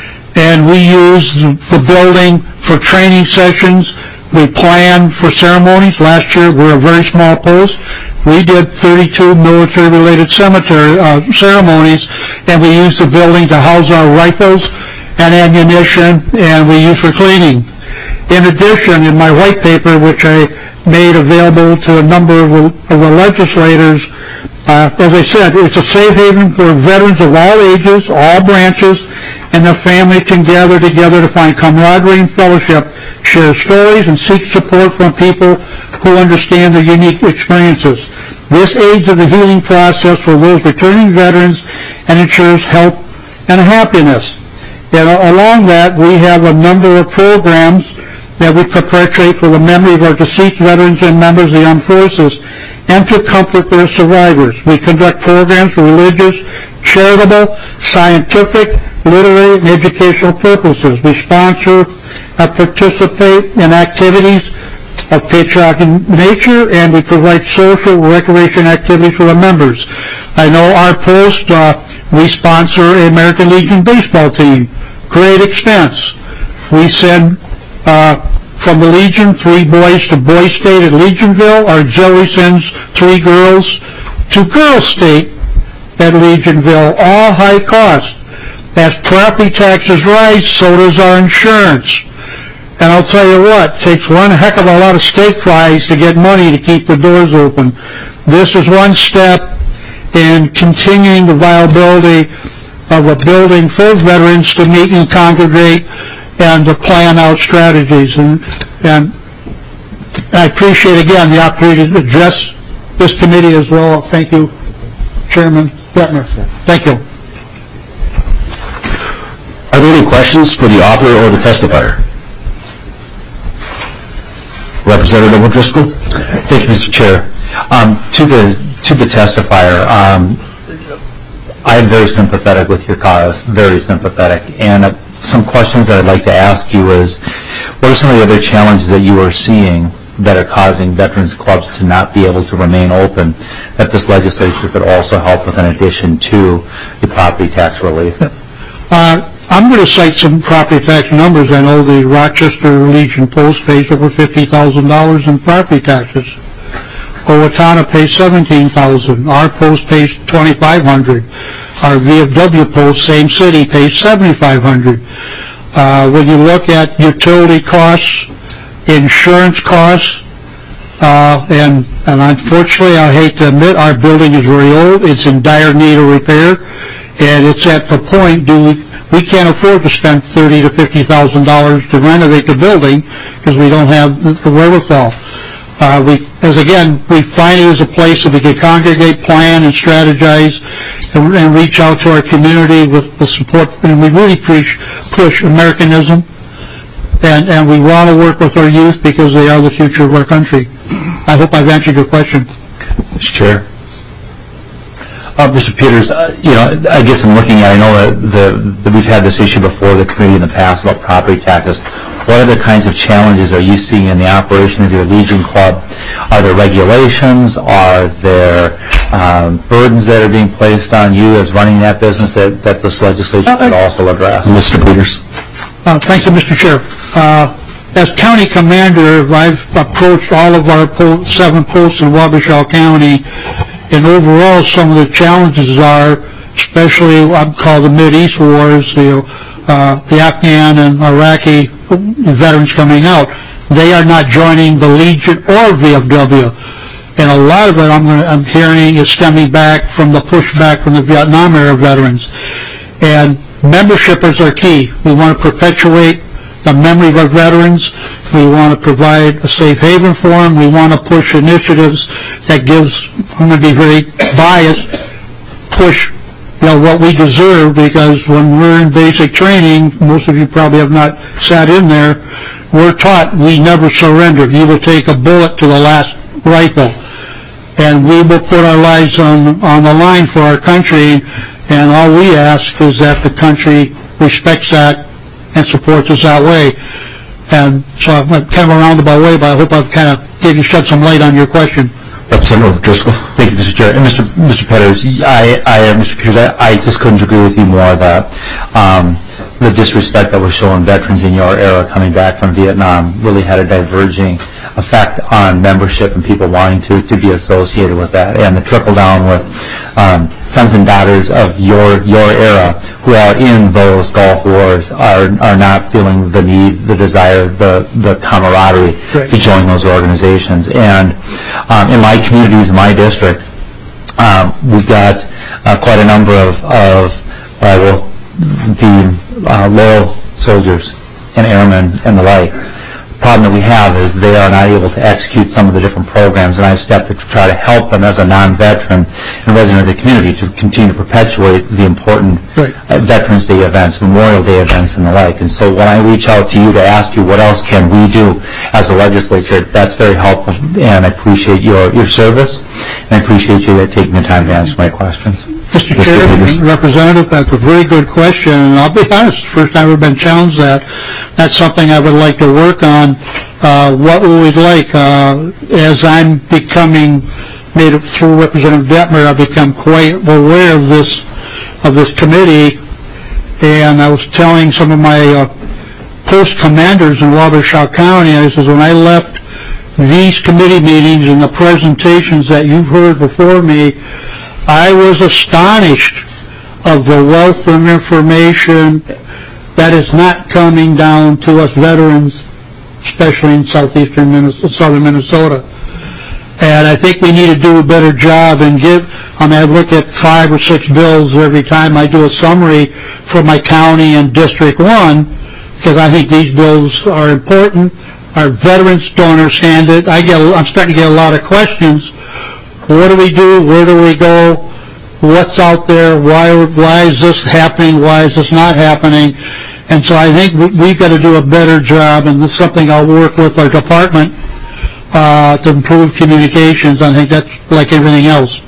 and we use the building for training sessions. We plan for ceremonies. Last year, we were a very small post. We did thirty-two military-related cemetery uh, ceremonies, and we used the building to house our rifles and ammunition, and we use for cleaning. In addition, in my white paper, which I made available to a number of the, of the legislators, uh, as I said, it's a safe haven for veterans of all ages, all branches, and their family can gather together to find camaraderie and fellowship, share stories, and seek support from people who understand their unique experiences. This aids in the healing process for those returning veterans and ensures health and happiness. And along that, we have a number of programs that we perpetuate for the memory of our deceased veterans and members of the armed forces, and to comfort their survivors. We conduct programs for religious, charitable, scientific, literary, and educational purposes. We sponsor and participate in activities of patriotic nature, and we provide social recreation activities for the members. I know our post, uh, we sponsor an American Legion baseball team. Great expense. We send uh, from the Legion three boys to Boys State at Legionville. Our auxiliary sends three girls to Girls State at Legionville, all high cost. As property taxes rise, so does our insurance. And I'll tell you what, it takes one heck of a lot of steak fries to get money to keep the doors open. This is one step in continuing the viability of a building for veterans to meet and congregate and to plan out strategies. And, and I appreciate, again, the opportunity to address this committee as well. Thank you, Chairman Detmer. Thank you. Are there any questions for the author or the testifier? Representative O'Driscoll? Thank you, Mister Chair. Um, to the to the testifier, um, I am very sympathetic with your cause, very sympathetic. And uh, some questions that I'd like to ask you is, what are some of the other challenges that you are seeing that are causing veterans clubs to not be able to remain open that this legislature could also help with in addition to the property tax relief? Uh, I'm going to cite some property tax numbers. I know the Rochester Legion Post pays over fifty thousand dollars in property taxes. Owatonna pays seventeen thousand dollars. Our post pays twenty-five hundred dollars. Our V F W post, same city, pays seventy-five hundred dollars. Uh, when you look at utility costs, insurance costs, uh, and, and unfortunately, I hate to admit, our building is very old. It's in dire need of repair. And it's at the point, do we, we can't afford to spend thirty to fifty thousand dollars to renovate the building because we don't have the, the wherewithal. Uh, we, as again, we find it as a place that we can congregate, plan, and strategize, and, and reach out to our community with the support. And we really push, push Americanism, and, and we want to work with our youth because they are the future of our country. I hope I've answered your question. Mister Chair. Uh, Mister Peters, uh, you know, I guess I'm looking at, I know that, the, that we've had this issue before the committee in the past about property taxes. What other kinds of challenges are you seeing in the operation of your Legion Club? Are there regulations? Are there um, burdens that are being placed on you as running that business that, that this legislature could also address? Mister Peters. Uh, thank you, Mister Chair. Uh, as county commander, I've approached all of our po- seven posts in Wabasha County, and overall some of the challenges are, especially what I call the Mideast wars, you know, uh, the Afghan and Iraqi veterans coming out. They are not joining the Legion or V F W. And a lot of it I'm, gonna, I'm hearing is stemming back from the pushback from the Vietnam era veterans. And membership is our key. We want to perpetuate the memory of our veterans. We want to provide a safe haven for them. We want to push initiatives that gives, I'm going to be very biased, push you know, what we deserve, because when we're in basic training, most of you probably have not sat in there, we're taught we never surrender. You will take a bullet to the last rifle. And we will put our lives on, on the line for our country, and all we ask is that the country respects that and supports us that way. And so I'm kind of a roundabout way, but I hope I've kind of gave you shed some light on your question. Representative Driscoll. Thank you, Mister Chair. And Mister Mister Peters, I, I, Mister Peters, I, I just couldn't agree with you more that um, the disrespect that was shown veterans in your era coming back from Vietnam really had a diverging effect on membership and people wanting to, to be associated with that. And the trickle down with um, sons and daughters of your your era who are in those Gulf wars are are not feeling the need, the desire, the, the camaraderie right. to join those organizations. And um, in my communities, in my district, um, we've got uh, quite a number of, of uh, well, the uh, loyal soldiers and airmen and the like. The problem that we have is they are not able to execute some of the different programs, and I've stepped in to try to help them as a non-veteran and resident of the community to continue to perpetuate the important right. uh, Veterans Day events, Memorial Day events, and the like. And so when I reach out to you to ask you what else can we do as a legislature, that's very helpful, and I appreciate your, your service, and I appreciate you taking the time to answer my questions. Mister Chair, Representative, that's a very good question, and I'll be honest, first time I've been challenged that. That's something I would like to work on. Uh, what we would like, uh, as I'm becoming, made it through Representative Detmer, I've become quite aware of this, of this committee, and I was telling some of my uh, post commanders in Wabasha County, I says, when I left these committee meetings and the presentations that you've heard before me, I was astonished of the wealth of information that is not coming down to us veterans, especially in southeastern Minnesota, southern Minnesota. And I think we need to do a better job and give, I mean, I look at five or six bills every time I do a summary for my county and District one, because I think these bills are important. Our veterans don't understand it. I get, I'm starting to get a lot of questions. What do we do? Where do we go? What's out there? Why, why is this happening? Why is this not happening? And so I think we, we've got to do a better job, and this is something I'll work with our department uh, to improve communications. I think that's like everything else.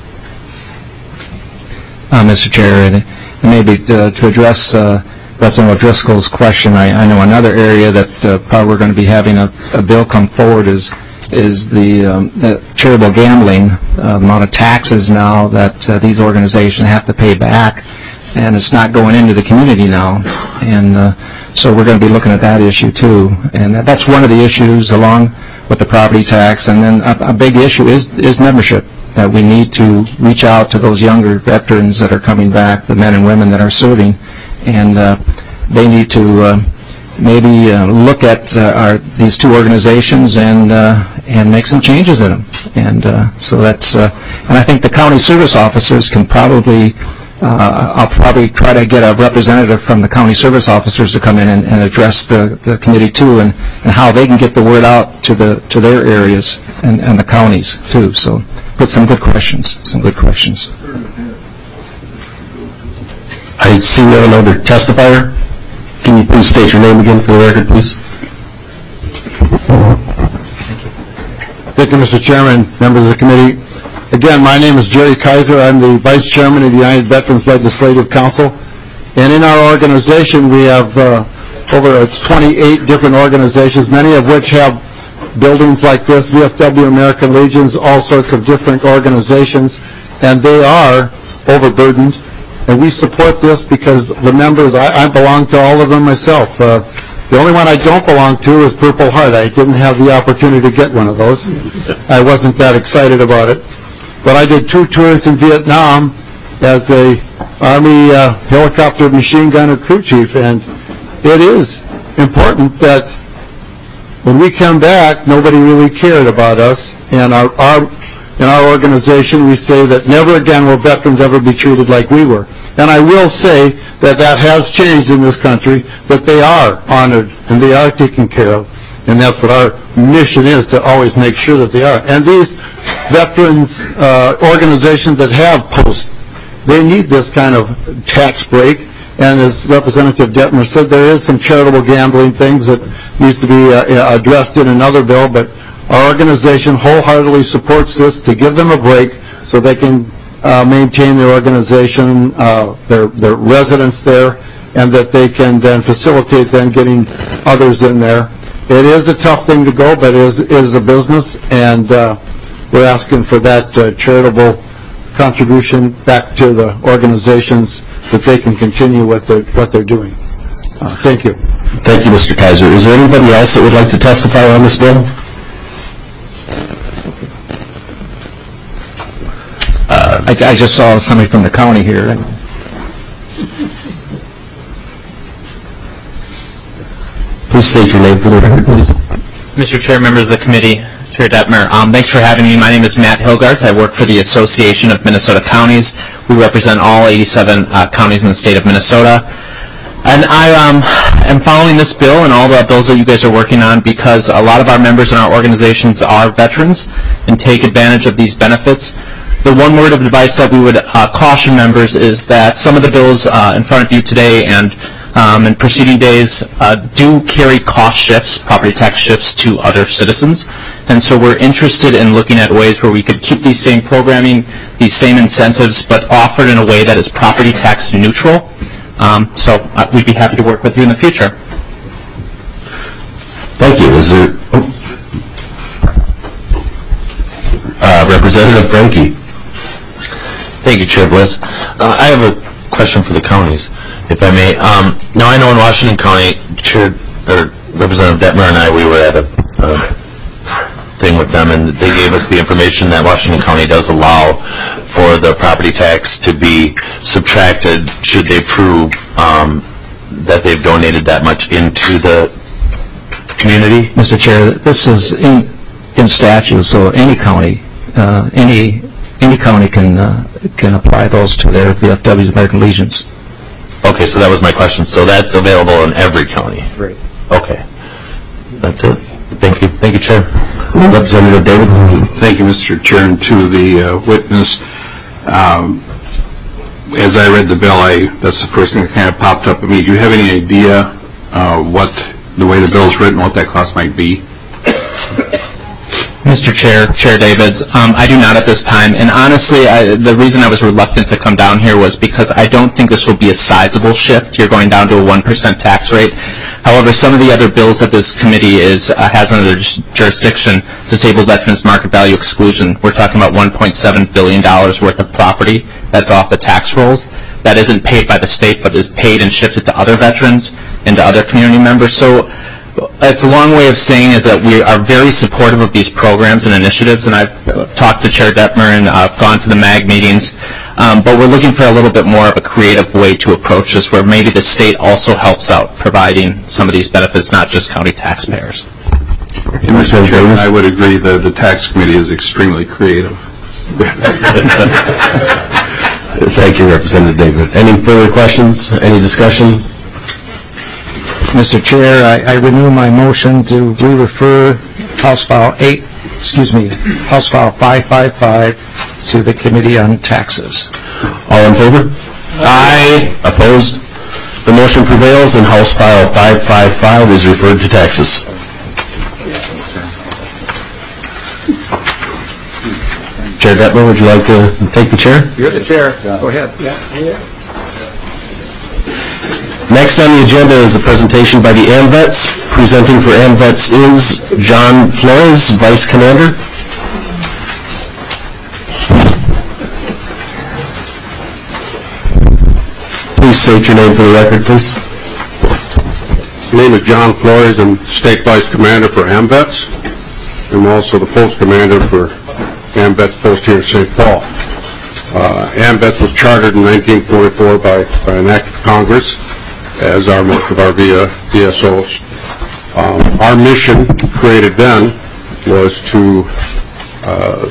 Uh, Mister Chair, and maybe to, to address uh, Representative Driscoll's question, I, I know another area that uh, probably we're going to be having a, a bill come forward is is the, um, the charitable gambling, uh, amount of taxes now that uh, these organizations have to pay back, and it's not going into the community now. And uh, so we're going to be looking at that issue too. And that, that's one of the issues along with the property tax. And then a, a big issue is, is membership, that we need to reach out to those younger veterans that are coming back, the men and women that are serving, and uh, they need to uh, maybe uh, look at uh, our, these two organizations and uh, and make some changes in them. And uh, so that's, uh, and I think the county service officers can probably uh, I'll probably try to get a representative from the county service officers to come in and, and address the, the committee too, and, and how they can get the word out to the to their areas and, and the counties too. So, but some good questions, some good questions. I see we have another testifier. Can you please state your name again for the record, please? Thank you, Mister Chairman, members of the committee. Again, my name is Jerry Kaiser. I'm the Vice Chairman of the United Veterans Legislative Council. And in our organization, we have uh, over twenty-eight different organizations, many of which have buildings like this, V F W, American Legions, all sorts of different organizations, and they are overburdened. And we support this because the members, I, I belong to all of them myself. Uh, the only one I don't belong to is Purple Heart. I didn't have the opportunity to get one of those. I wasn't that excited about it. But I did two tours in Vietnam as a Army uh, helicopter machine gunner crew chief, and it is important that when we come back, nobody really cared about us. And our, our, in our organization, we say that never again will veterans ever be treated like we were. And I will say that that has changed in this country, that they are honored and they are taken care of. And that's what our mission is, to always make sure that they are. And these veterans uh, organizations that have posts, they need this kind of tax break. And as Representative Detmer said, there is some charitable gambling things that needs to be uh, addressed in another bill, but our organization wholeheartedly supports this to give them a break so they can uh, maintain their organization, uh, their, their residents there, and that they can then facilitate then getting others in there. It is a tough thing to go, but it is, it is a business, and uh, we're asking for that uh, charitable contribution back to the organizations that they can continue with their, what they're doing. Uh, thank you. Thank you, Mister Kaiser. Is there anybody else that would like to testify on this bill? Uh, I, I just saw somebody from the county here. Please state your name for the record, please. Mister Chair, members of the committee, Chair Detmer, um, thanks for having me. My name is Matt Hilgart. I work for the Association of Minnesota Counties. We represent all eighty-seven uh, counties in the state of Minnesota. And I um, am following this bill and all the bills that you guys are working on because a lot of our members in our organizations are veterans and take advantage of these benefits. The one word of advice that we would uh, caution members is that some of the bills uh, in front of you today and um, in preceding days uh, do carry cost shifts, property tax shifts to other citizens. And so we're interested in looking at ways where we could keep these same programming, these same incentives, but offered in a way that is property tax neutral. Um, so uh, we'd be happy to work with you in the future. Thank you. Is there oh. uh, Representative Franke? Thank you, Chair Bliss. Uh, I have a question for the counties, if I may. Um, now, I know in Washington County, Chair or Representative Detmer and I, we were at a uh, thing with them, and they gave us the information that Washington County does allow for the property tax to be subtracted should they prove um, that they've donated that much into the community. Mister Chair, this is in in statute, so any county, uh, any any county can uh, can apply those to their V F Ws, American Legions. Okay, so that was my question. So that's available in every county. Right. Okay, that's it. Thank you. Thank you, Chair. Representative David. Thank you, Mister Chair, and to the uh, witness. Um, as I read the bill, I, that's the first thing that kind of popped up at me. Do you have any idea uh, what the way the bill is written, what that cost might be? Mister Chair, Chair Davids, um, I do not at this time. And honestly, I, the reason I was reluctant to come down here was because I don't think this will be a sizable shift. You're going down to a one percent tax rate. However, some of the other bills that this committee is uh, has under their jurisdiction, disabled veterans market value exclusion, we're talking about one point seven billion dollars worth of property that's off the tax rolls. That isn't paid by the state, but is paid and shifted to other veterans and to other community members. So it's a long way of saying is that we are very supportive of these programs and initiatives, and I've talked to Chair Detmer and I've gone to the M A G meetings, um, but we're looking for a little bit more of a creative way to approach this where maybe the state also helps out providing some of these benefits, not just county taxpayers. Mister Chairman, I would agree that the tax committee is extremely creative. Thank you, Representative David. Any further questions? Any discussion? Mister Chair, I, I renew my motion to re-refer House File eight, excuse me, House File five five five to the Committee on Taxes. All in favor? Aye. Opposed? The motion prevails and House File five five five is referred to taxes. Chair Detmer, would you like to take the chair? You're the chair. Go ahead. Next on the agenda is the presentation by the AMVETS. Presenting for AMVETS is John Flores, Vice Commander. Please state your name for the record, please. My name is John Flores. I'm State Vice Commander for AMVETS. I'm also the Post Commander for AMVETS Post here in Saint Paul. Uh, AMVETS was chartered in nineteen forty-four by, by an act of Congress, as are most of our V S Os. Um, our mission, created then, was to uh,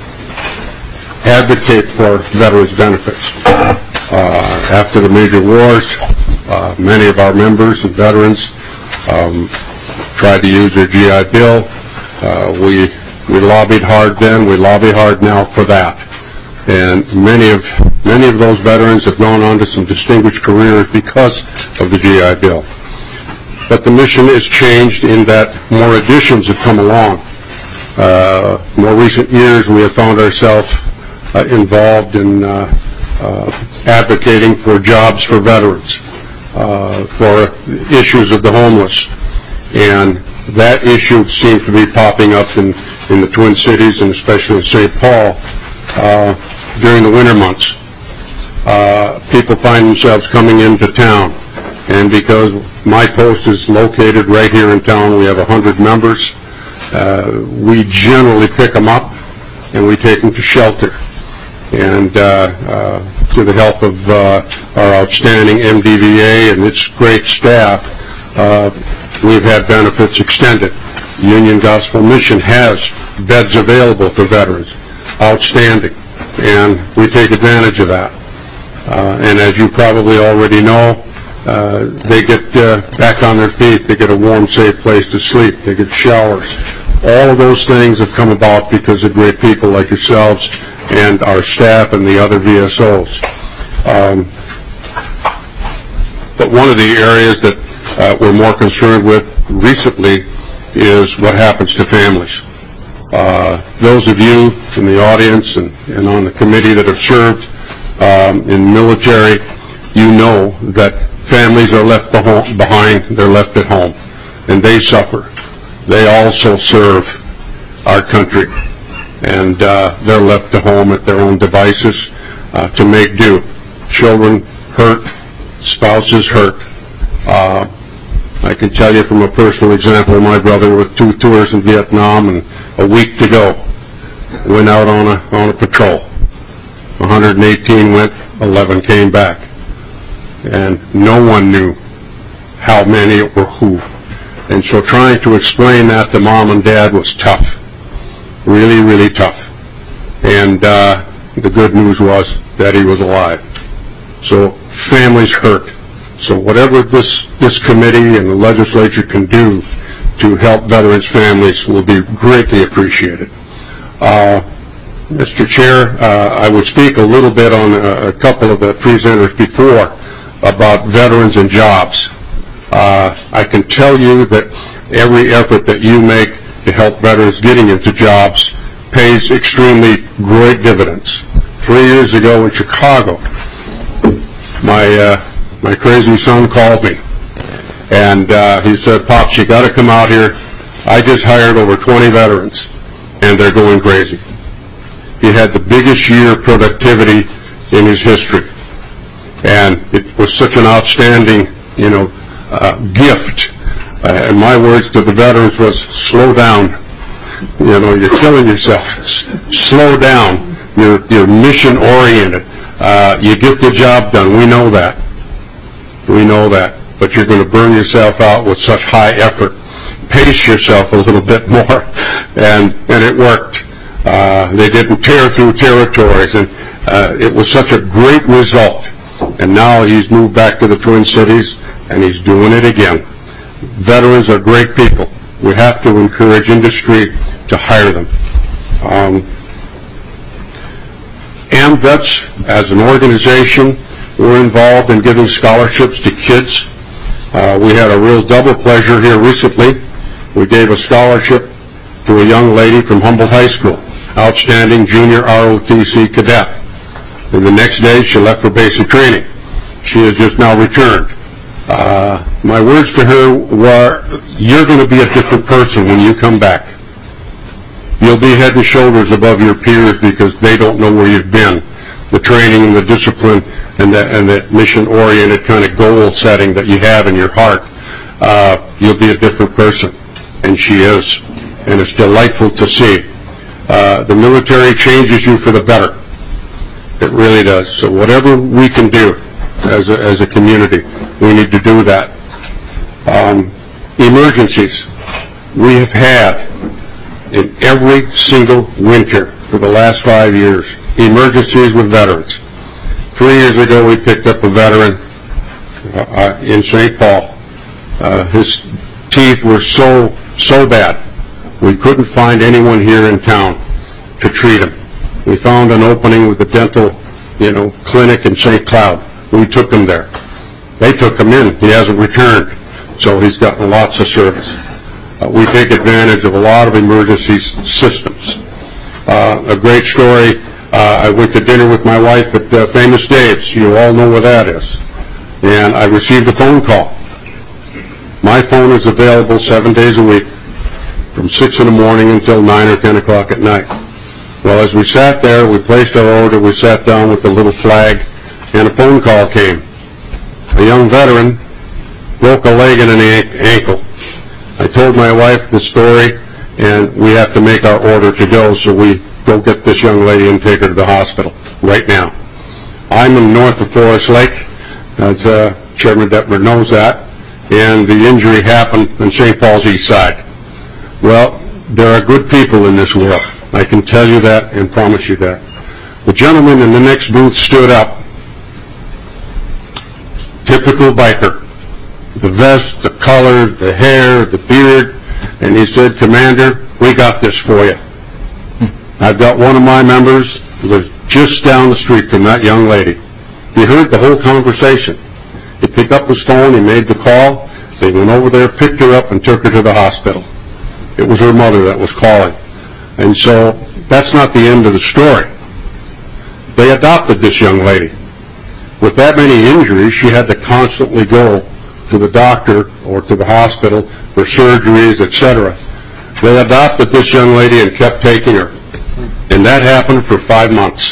advocate for veterans' benefits. Uh, after the major wars, uh, many of our members and veterans um, tried to use their G I Bill. Uh, we we lobbied hard then. We lobby hard now for that. And many of many of those veterans have gone on to some distinguished careers because of the G I Bill. But the mission has changed in that more additions have come along. Uh, more recent years, we have found ourselves uh, involved in uh, uh, advocating for jobs for veterans, uh, for issues of the homeless, and that issue seems to be popping up in, in the Twin Cities and especially in Saint Paul uh, during the winter months. Uh, people find themselves coming into town, and because my post is located right here in town, we have one hundred members. Uh, we generally pick them up and we take them to shelter. And uh, uh, through the help of uh, our outstanding M D V A and its great staff, uh, we've had benefits extended. Union Gospel Mission has beds available for veterans. Outstanding. And we take advantage of that. Uh, and as you probably already know, uh, they get uh, back on their feet. They get a warm, safe place to sleep. They get showers. All of those things have come about because of great people like yourselves and our staff and the other V S Os. Um, but one of the areas that uh, we're more concerned with recently is what happens to families. Uh, those of you in the audience and, and on the committee that have served um, in military, you know that families are left behind, they're left at home, and they suffer. They also serve our country, and uh, they're left at home at their own devices uh, to make do. Children hurt, spouses hurt. Uh, I can tell you from a personal example, my brother with two tours in Vietnam and a week to go went out on a, on a patrol. one hundred eighteen went, eleven came back. And no one knew how many or who. And so trying to explain that to mom and dad was tough. Really, really tough. And uh, the good news was that he was alive. So families hurt. So whatever this, this committee and the legislature can do to help veterans' families will be greatly appreciated. Uh, Mister Chair, uh, I would speak a little bit on a, a couple of the presenters before about veterans and jobs. Uh, I can tell you that every effort that you make to help veterans getting into jobs pays extremely great dividends. Three years ago in Chicago, my uh, my crazy son called me, and uh, he said, "Pops, you got to come out here. I just hired over twenty veterans, and they're going crazy." He had the biggest year of productivity in his history, and it was such an outstanding, you know, uh, gift. Uh, and my words to the veterans was, "Slow down. You know, you're killing yourself. S- slow down. You're, you're mission-oriented. Uh, you get the job done. We know that. We know that. But you're going to burn yourself out with such high effort. Pace yourself a little bit more." And, and it worked. Uh, they didn't tear through territories, and uh, it was such a great result. And now he's moved back to the Twin Cities, and he's doing it again. Veterans are great people. We have to encourage industry to hire them. Um, AMVETS, as an organization, we're involved in giving scholarships to kids. Uh, we had a real double pleasure here recently. We gave a scholarship to a young lady from Humboldt High School, outstanding junior R O T C cadet. And the next day, she left for basic training. She has just now returned. Uh, my words to her were, you're going to be a different person when you come back. You'll be head and shoulders above your peers because they don't know where you've been. The training and the discipline and the, and the mission-oriented kind of goal setting that you have in your heart, uh, you'll be a different person. And she is. And it's delightful to see. Uh, the military changes you for the better. It really does. So whatever we can do as a, as a community, we need to do that. Um, emergencies. We have had in every single winter for the last five years, emergencies with veterans. Three years ago, we picked up a veteran uh, in Saint Paul. Uh, his teeth were so, so bad, we couldn't find anyone here in town to treat him. We found an opening with a dental, you know, clinic in Saint Cloud. We took him there. They took him in. He hasn't returned, so he's gotten lots of service. Uh, we take advantage of a lot of emergency s- systems. Uh, a great story, uh, I went to dinner with my wife at uh, Famous Dave's. You all know where that is. And I received a phone call. My phone is available seven days a week, from six in the morning until nine or ten o'clock at night. Well, as we sat there, we placed our order, we sat down with the little flag, and a phone call came. A young veteran broke a leg and an ankle. I told my wife the story, and we have to make our order to go, so we go get this young lady and take her to the hospital right now. I'm in north of Forest Lake, as uh, Chairman Detmer knows that, and the injury happened on Saint Paul's east side. Well, there are good people in this world. I can tell you that and promise you that. The gentleman in the next booth stood up. Typical biker. The vest, the color, the hair, the beard, and he said, Commander, we got this for you. I've got one of my members who lives just down the street from that young lady. He heard the whole conversation. He picked up his phone, he made the call, they went over there, picked her up, and took her to the hospital. It was her mother that was calling. And so that's not the end of the story. They adopted this young lady. With that many injuries, she had to constantly go to the doctor or to the hospital for surgeries, et cetera. They adopted this young lady and kept taking her. And that happened for five months.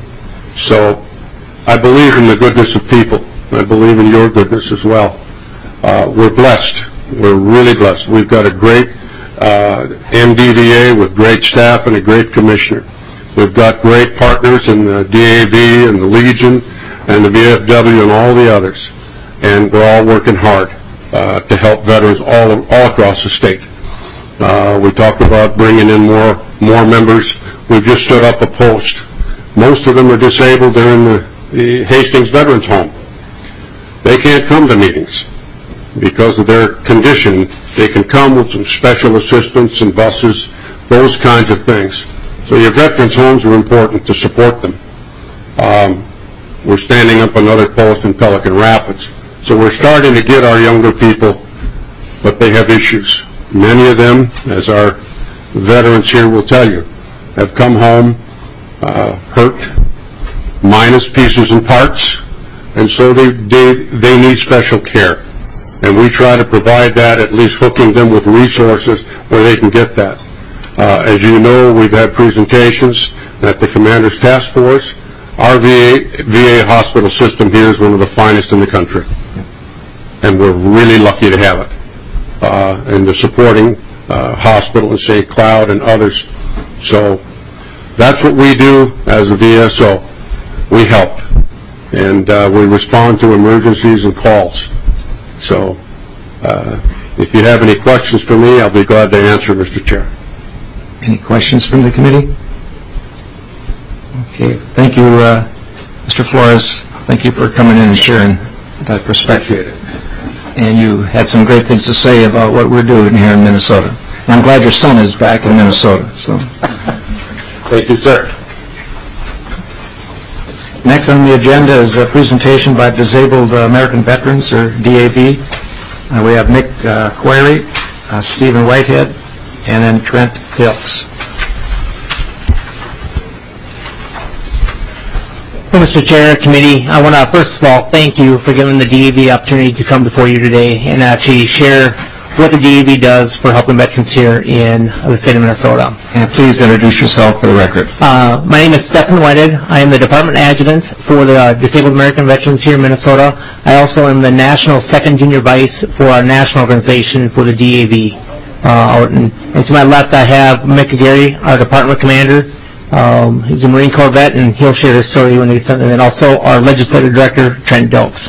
So I believe in the goodness of people. I believe in your goodness as well. Uh, we're blessed. We're really blessed. We've got a great uh, M D V A with great staff and a great commissioner. We've got great partners in the D A V and the Legion and the V F W and all the others. And we're all working hard uh, to help veterans all all across the state. Uh, we talked about bringing in more more members. We've just stood up a post. Most of them are disabled. They're in the, the Hastings Veterans Home. They can't come to meetings because of their condition. They can come with some special assistance and buses, those kinds of things. So your veterans homes are important to support them. Um, we're standing up another post in Pelican Rapids. So we're starting to get our younger people, but they have issues. Many of them, as our veterans here will tell you, have come home uh, hurt, minus pieces and parts, and so they, they, they need special care. And we try to provide that, at least hooking them with resources where they can get that. Uh, as you know, we've had presentations at the Commander's Task Force. Our V A, V A hospital system here is one of the finest in the country. And we're really lucky to have it. Uh, and the supporting uh, hospital in Saint Cloud and others. So that's what we do as a V S O. We help. And uh, we respond to emergencies and calls. So uh, if you have any questions for me, I'll be glad to answer, Mister Chair. Any questions from the committee? Okay, thank you, uh, Mister Flores. Thank you for coming in and sharing that perspective. And you had some great things to say about what we're doing here in Minnesota. And I'm glad your son is back in Minnesota. So, thank you, sir. Next on the agenda is a presentation by Disabled American Veterans, or D A V. Uh, we have Nick uh, Query, uh, Stephen Whitehead, and then Trent Hilks. Well, Mister Chair, Committee, I want to first of all thank you for giving the D A V the opportunity to come before you today and actually share what the D A V does for helping veterans here in the state of Minnesota. And please introduce yourself for the record. Uh, my name is Stephen Whitehead. I am the Department Adjutant for the uh, Disabled American Veterans here in Minnesota. I also am the National Second Junior Vice for our national organization for the D A V. Uh, out in, and to my left I have Mick Gary, our Department Commander. Um, he's a Marine Corps vet, and he'll share his story when he gets in. And then also our Legislative Director, Trent Dilks.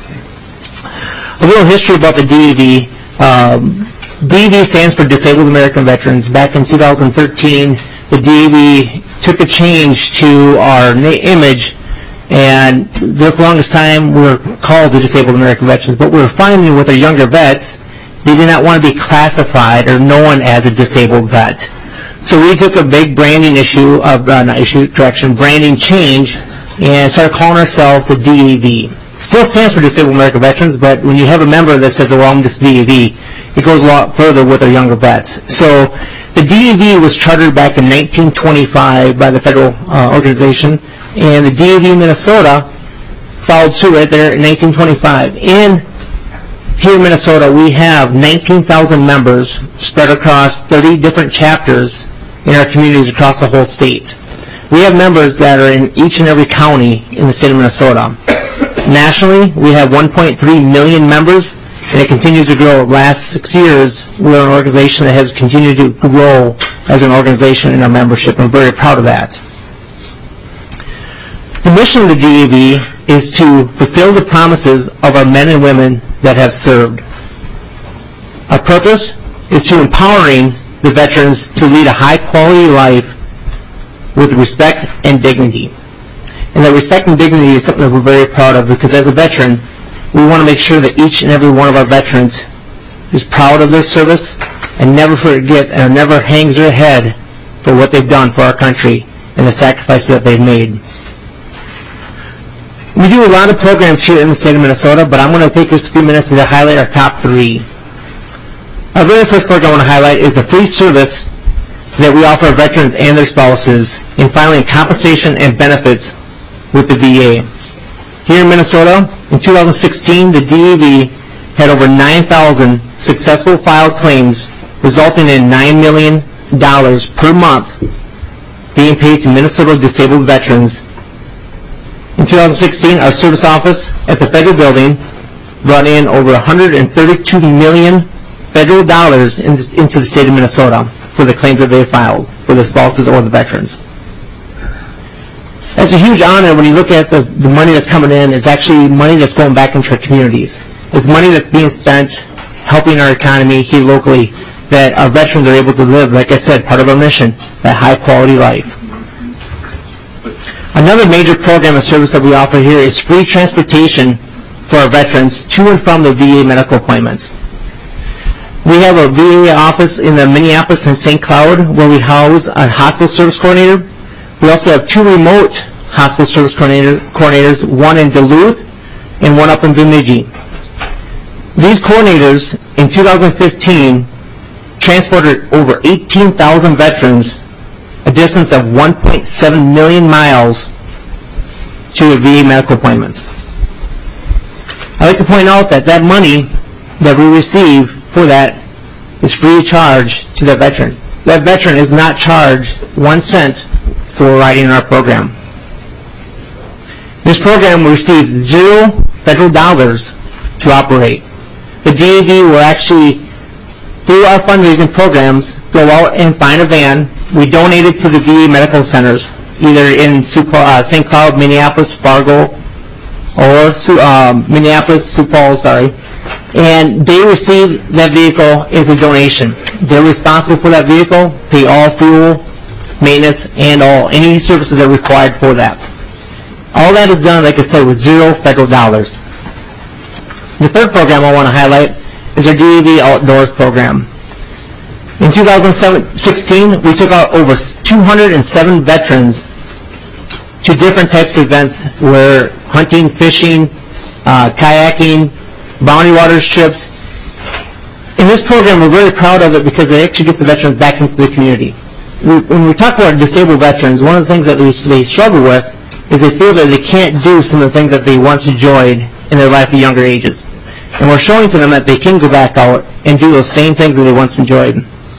A little history about the D A V. Um, D A V stands for Disabled American Veterans. Back in two thousand thirteen, the D A V took a change to our na- image, and there for the longest time we were called the Disabled American Veterans, but we were finding with our younger vets, they did not want to be classified or known as a disabled vet. So we took a big branding issue, of, uh, not issue, correction, branding change, and started calling ourselves the D A V. Still stands for Disabled American Veterans, but when you have a member that says, well, I'm just D A V, it goes a lot further with our younger vets. So the D A V was chartered back in nineteen twenty-five by the federal uh, organization, and the D A V Minnesota followed suit right there in nineteen twenty-five. In here in Minnesota, we have nineteen thousand members spread across thirty different chapters in our communities across the whole state. We have members that are in each and every county in the state of Minnesota. Nationally, we have one point three million members, and it continues to grow. Last six years, we're an organization that has continued to grow as an organization in our membership, and I'm very proud of that. The mission of the D A V is to fulfill the promises of our men and women that have served. Our purpose is to empowering the veterans to lead a high-quality life with respect and dignity. And that respect and dignity is something that we're very proud of, because as a veteran, we want to make sure that each and every one of our veterans is proud of their service and never forgets and never hangs their head for what they've done for our country and the sacrifices that they've made. We do a lot of programs here in the state of Minnesota, but I'm going to take just a few minutes to highlight our top three. Our very first program I want to highlight is the free service that we offer our veterans and their spouses in filing compensation and benefits with the V A. Here in Minnesota, in two thousand sixteen, the D A V had over nine thousand successful filed claims, resulting in nine million dollars per month being paid to Minnesota disabled veterans. In two thousand sixteen, our service office at the federal building brought in over one hundred thirty-two million dollars federal dollars in, into the state of Minnesota for the claims that they filed for the spouses or the veterans. That's a huge honor when you look at the, the money that's coming in. It's actually money that's going back into our communities. It's money that's being spent helping our economy here locally, that our veterans are able to live, like I said, part of our mission, that high-quality life. Another major program of service that we offer here is free transportation for our veterans to and from the V A medical appointments. We have a V A office in the Minneapolis and Saint Cloud where we house a hospital service coordinator. We also have two remote hospital service coordinator, coordinators, one in Duluth and one up in Bemidji. These coordinators in two thousand fifteen transported over eighteen thousand veterans a distance of one point seven million miles to the V A medical appointments. I'd like to point out that that money that we receive for that is free of charge to that veteran. That veteran is not charged one cent for riding in our program. This program receives zero federal dollars to operate. The D A V will actually, through our fundraising programs, go out and find a van. We donate it to the V A medical centers, either in uh, Saint Cloud, Minneapolis, Fargo, or um, Minneapolis, Sioux Falls, sorry. And they receive that vehicle as a donation. They're responsible for that vehicle, pay all fuel, maintenance, and all any services that are required for that. All that is done, like I said, with zero federal dollars. The third program I want to highlight is our D A V Outdoors program. In two thousand sixteen, we took out over two hundred seven veterans to different types of events where hunting, fishing, uh, kayaking, bounty waters trips. In this program, we're very proud of it because it actually gets the veterans back into the community. We, when we talk about disabled veterans, one of the things that they, they struggle with is they feel that they can't do some of the things that they once enjoyed in their life at younger ages. And we're showing to them that they can go back out and do those same things that they once enjoyed.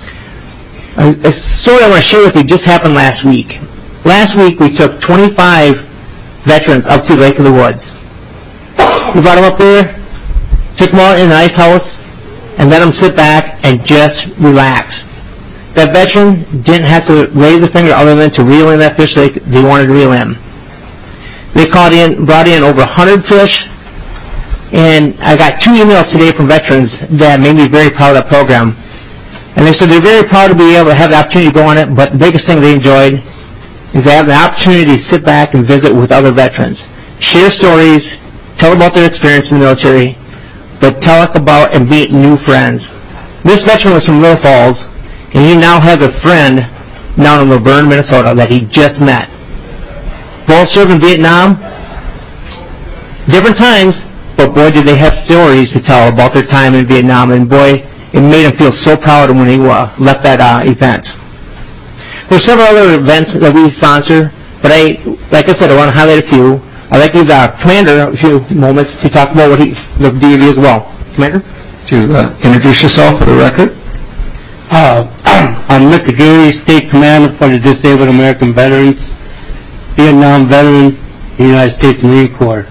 A, a story I want to share with you just happened last week. Last week, we took twenty-five veterans up to Lake of the Woods. We brought them up there, took them out in the ice house, and let them sit back and just relax. That veteran didn't have to raise a finger other than to reel in that fish they, they wanted to reel in. They caught in, brought in over one hundred fish, and I got two emails today from veterans that made me very proud of that program. And they said they're very proud to be able to have the opportunity to go on it, but the biggest thing they enjoyed is they have the opportunity to sit back and visit with other veterans, share stories, tell about their experience in the military, but tell us about and meet new friends. This veteran was from Little Falls, and he now has a friend down in Laverne, Minnesota that he just met. Both served in Vietnam, different times, but boy did they have stories to tell about their time in Vietnam, and boy, it made him feel so proud when he uh, left that uh, event. There's several other events that we sponsor, but I, like I said, I want to highlight a few. I'd like to give the commander a few moments to talk about what he, the D A V as well. Commander? To uh, introduce yourself for the record. Uh, I'm Mick Aguirre, State Commander for the Disabled American Veterans, Vietnam veteran, United States Marine Corps.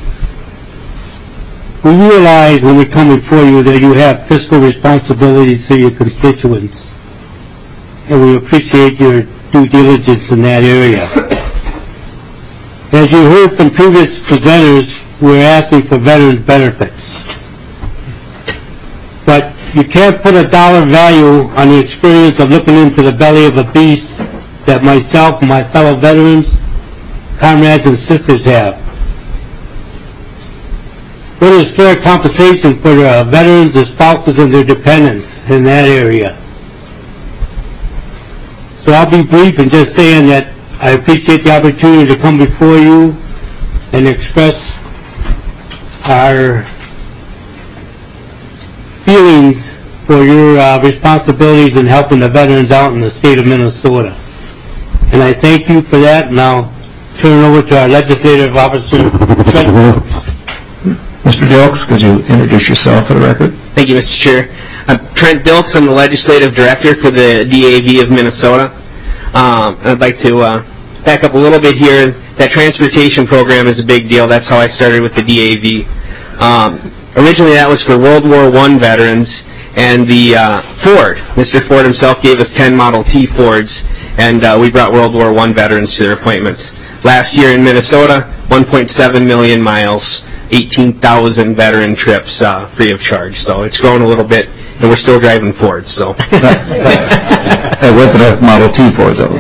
We realize when we come before you that you have fiscal responsibilities to your constituents, and we appreciate your due diligence in that area. As you heard from previous presenters, we're asking for veterans benefits. But you can't put a dollar value on the experience of looking into the belly of a beast that myself and my fellow veterans, comrades and sisters have. What is fair compensation for the veterans, their spouses, and their dependents in that area? So I'll be brief in just saying that I appreciate the opportunity to come before you and express our feelings for your uh, responsibilities in helping the veterans out in the state of Minnesota. And I thank you for that, and I'll turn it over to our legislative officer, Trent Dilks. Mister Dilks, could you introduce yourself for the record? Thank you, Mister Chair. I'm Trent Dilks. I'm the Legislative Director for the D A V of Minnesota. Um, I'd like to uh, back up a little bit here. That transportation program is a big deal. That's how I started with the D A V. Um, originally, that was for World War One veterans, and the uh, Ford, Mister Ford himself gave us ten Model T Fords, and uh, we brought World War One veterans to their appointments. Last year in Minnesota, one point seven million miles, eighteen thousand veteran trips uh, free of charge. So it's grown a little bit, and we're still driving Ford. So it wasn't a Model T Ford, though.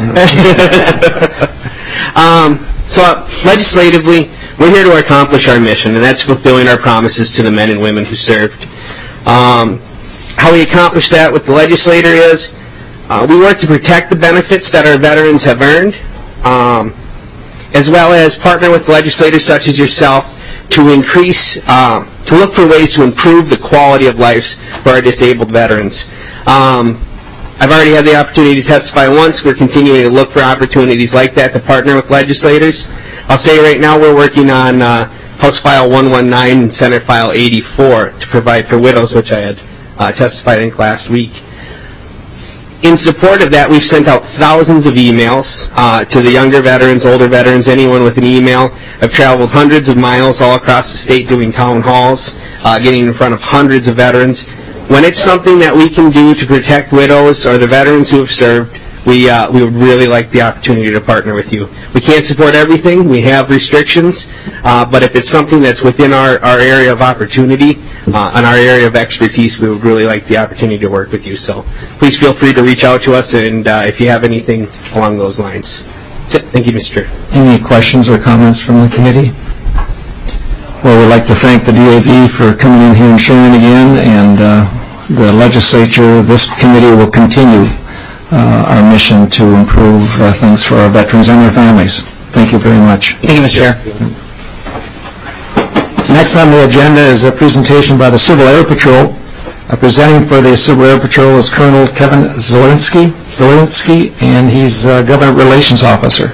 um, so legislatively, we're here to accomplish our mission, and that's fulfilling our promises to the men and women who served. Um, how we accomplish that with the legislator is uh, we work to protect the benefits that our veterans have earned, um, as well as partner with legislators such as yourself to increase, um, to look for ways to improve the quality of lives for our disabled veterans. Um, I've already had the opportunity to testify once. We're continuing to look for opportunities like that to partner with legislators. I'll say right now we're working on uh, House File one nineteen and Senate File eighty-four to provide for widows, which I had uh, testified in last week. In support of that, we've sent out thousands of emails uh, to the younger veterans, older veterans, anyone with an email. I've traveled hundreds of miles all across the state doing town halls, uh, getting in front of hundreds of veterans. When it's something that we can do to protect widows or the veterans who have served, we uh, we would really like the opportunity to partner with you. We can't support everything. We have restrictions, uh, but if it's something that's within our, our area of opportunity uh, and our area of expertise, we would really like the opportunity to work with you. So please feel free to reach out to us, and uh, if you have anything along those lines. That's it. Thank you, Mister Chair. Any questions or comments from the committee? Well, we'd like to thank the D A V for coming in here and sharing again, and uh, the legislature, this committee will continue uh, our mission to improve uh, things for our veterans and their families. Thank you very much. Thank you, Mister Chair. Next on the agenda is a presentation by the Civil Air Patrol. Uh, presenting for the Civil Air Patrol is Colonel Kevin Zielinski, Zielinski and he's uh, Government Relations Officer.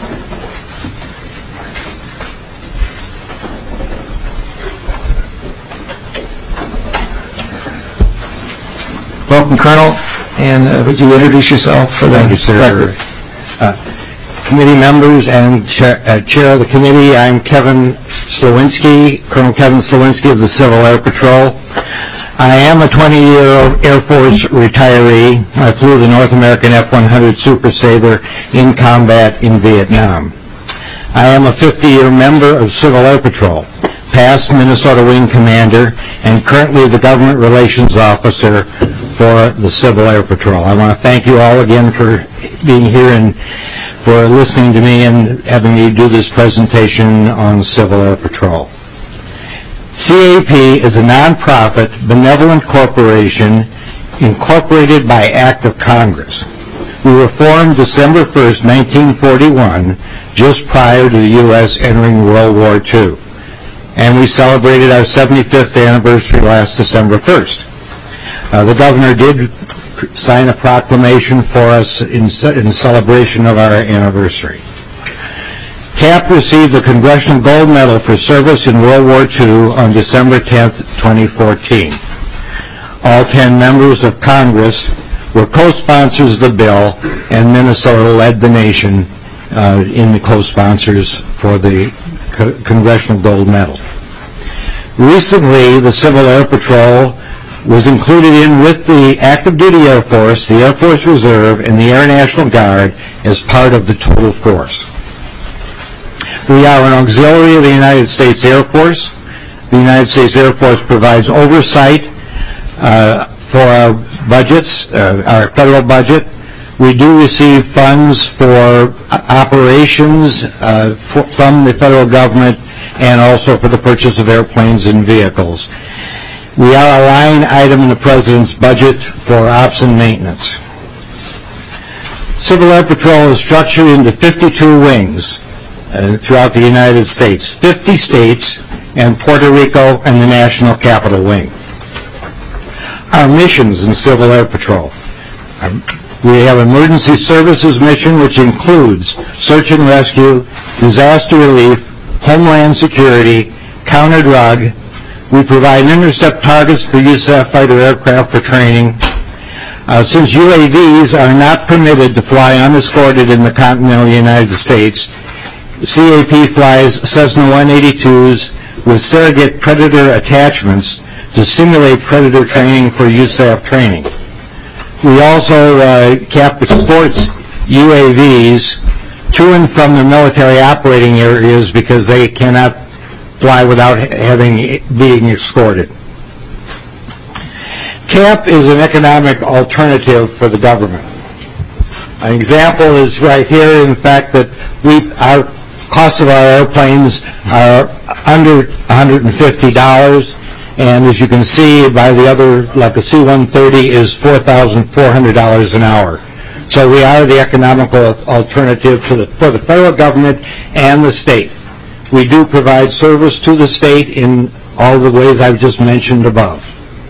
Welcome, Colonel, and uh, would you introduce yourself for the Thank you, sir. record? Uh, committee members and chair, uh, chair of the committee, I'm Kevin Slowinski, Colonel Kevin Slowinski of the Civil Air Patrol. I am a twenty-year Air Force retiree. I flew the North American F one hundred Super Sabre in combat in Vietnam. I am a fifty-year member of Civil Air Patrol, past Minnesota Wing Commander, and currently the Government Relations Officer for the Civil Air Patrol. I want to thank you all again for being here and for listening to me and having me do this presentation on Civil Air Patrol. C A P is a nonprofit benevolent corporation incorporated by Act of Congress. We were formed December first, nineteen forty-one, just prior to the U S entering World War Two. And we celebrated our seventy-fifth anniversary last December first. Uh, the governor did sign a proclamation for us in, in celebration of our anniversary. C A P received the Congressional Gold Medal for service in World War Two on December tenth, twenty fourteen. All ten members of Congress were co-sponsors of the bill, and Minnesota led the nation uh, in the co-sponsors for the Co- Congressional Gold Medal. Recently, the Civil Air Patrol was included in with the active duty Air Force, the Air Force Reserve, and the Air National Guard as part of the total force. We are an auxiliary of the United States Air Force. The United States Air Force provides oversight uh, for our budgets, uh, our federal budget. We do receive funds for operations uh, for, from the federal government and also for the purchase of airplanes and vehicles. We are a line item in the President's budget for ops and maintenance. Civil Air Patrol is structured into fifty-two wings uh, throughout the United States, fifty states, and Puerto Rico and the National Capital Wing. Our missions in Civil Air Patrol. Um, we have emergency services mission, which includes search and rescue, disaster relief, homeland security, counter-drug. We provide intercept targets for U S A F fighter aircraft for training. Uh, since U A Vs are not permitted to fly unescorted in the continental United States, C A P flies Cessna one eighty-twos with surrogate Predator attachments to simulate Predator training for U S A F training. We also, uh, C A P exports U A Vs to and from the military operating areas because they cannot fly without having being escorted. C A P is an economic alternative for the government. An example is right here, in fact, that we our costs of our airplanes are under one hundred fifty dollars, and as you can see by the other, like the C one thirty is four thousand four hundred dollars an hour. So we are the economical alternative to the, for the federal government and the state. We do provide service to the state in all the ways I've just mentioned above.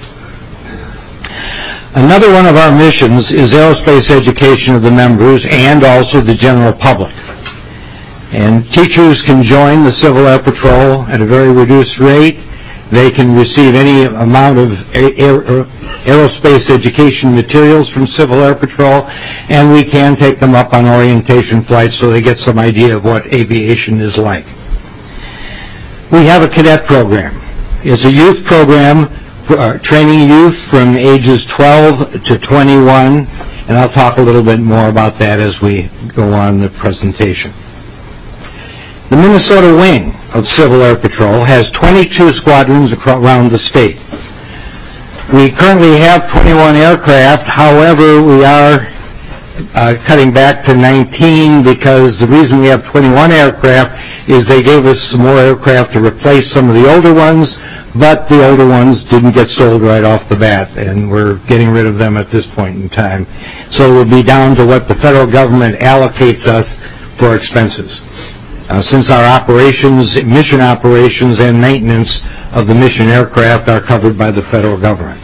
Another one of our missions is aerospace education of the members and also the general public. And teachers can join the Civil Air Patrol at a very reduced rate. They can receive any amount of aer- aerospace education materials from Civil Air Patrol, and we can take them up on orientation flights so they get some idea of what aviation is like. We have a cadet program. It's a youth program for, uh, training youth from ages twelve to twenty-one, and I'll talk a little bit more about that as we go on in the presentation. The Minnesota Wing of Civil Air Patrol has twenty-two squadrons around the state. We currently have twenty-one aircraft. However, we are uh, cutting back to nineteen because the reason we have twenty-one aircraft is they gave us some more aircraft to replace some of the older ones, but the older ones didn't get sold right off the bat, and we're getting rid of them at this point in time. So we'll be down to what the federal government allocates us for expenses. Uh, since our operations, mission operations, and maintenance of the mission aircraft are covered by the federal government.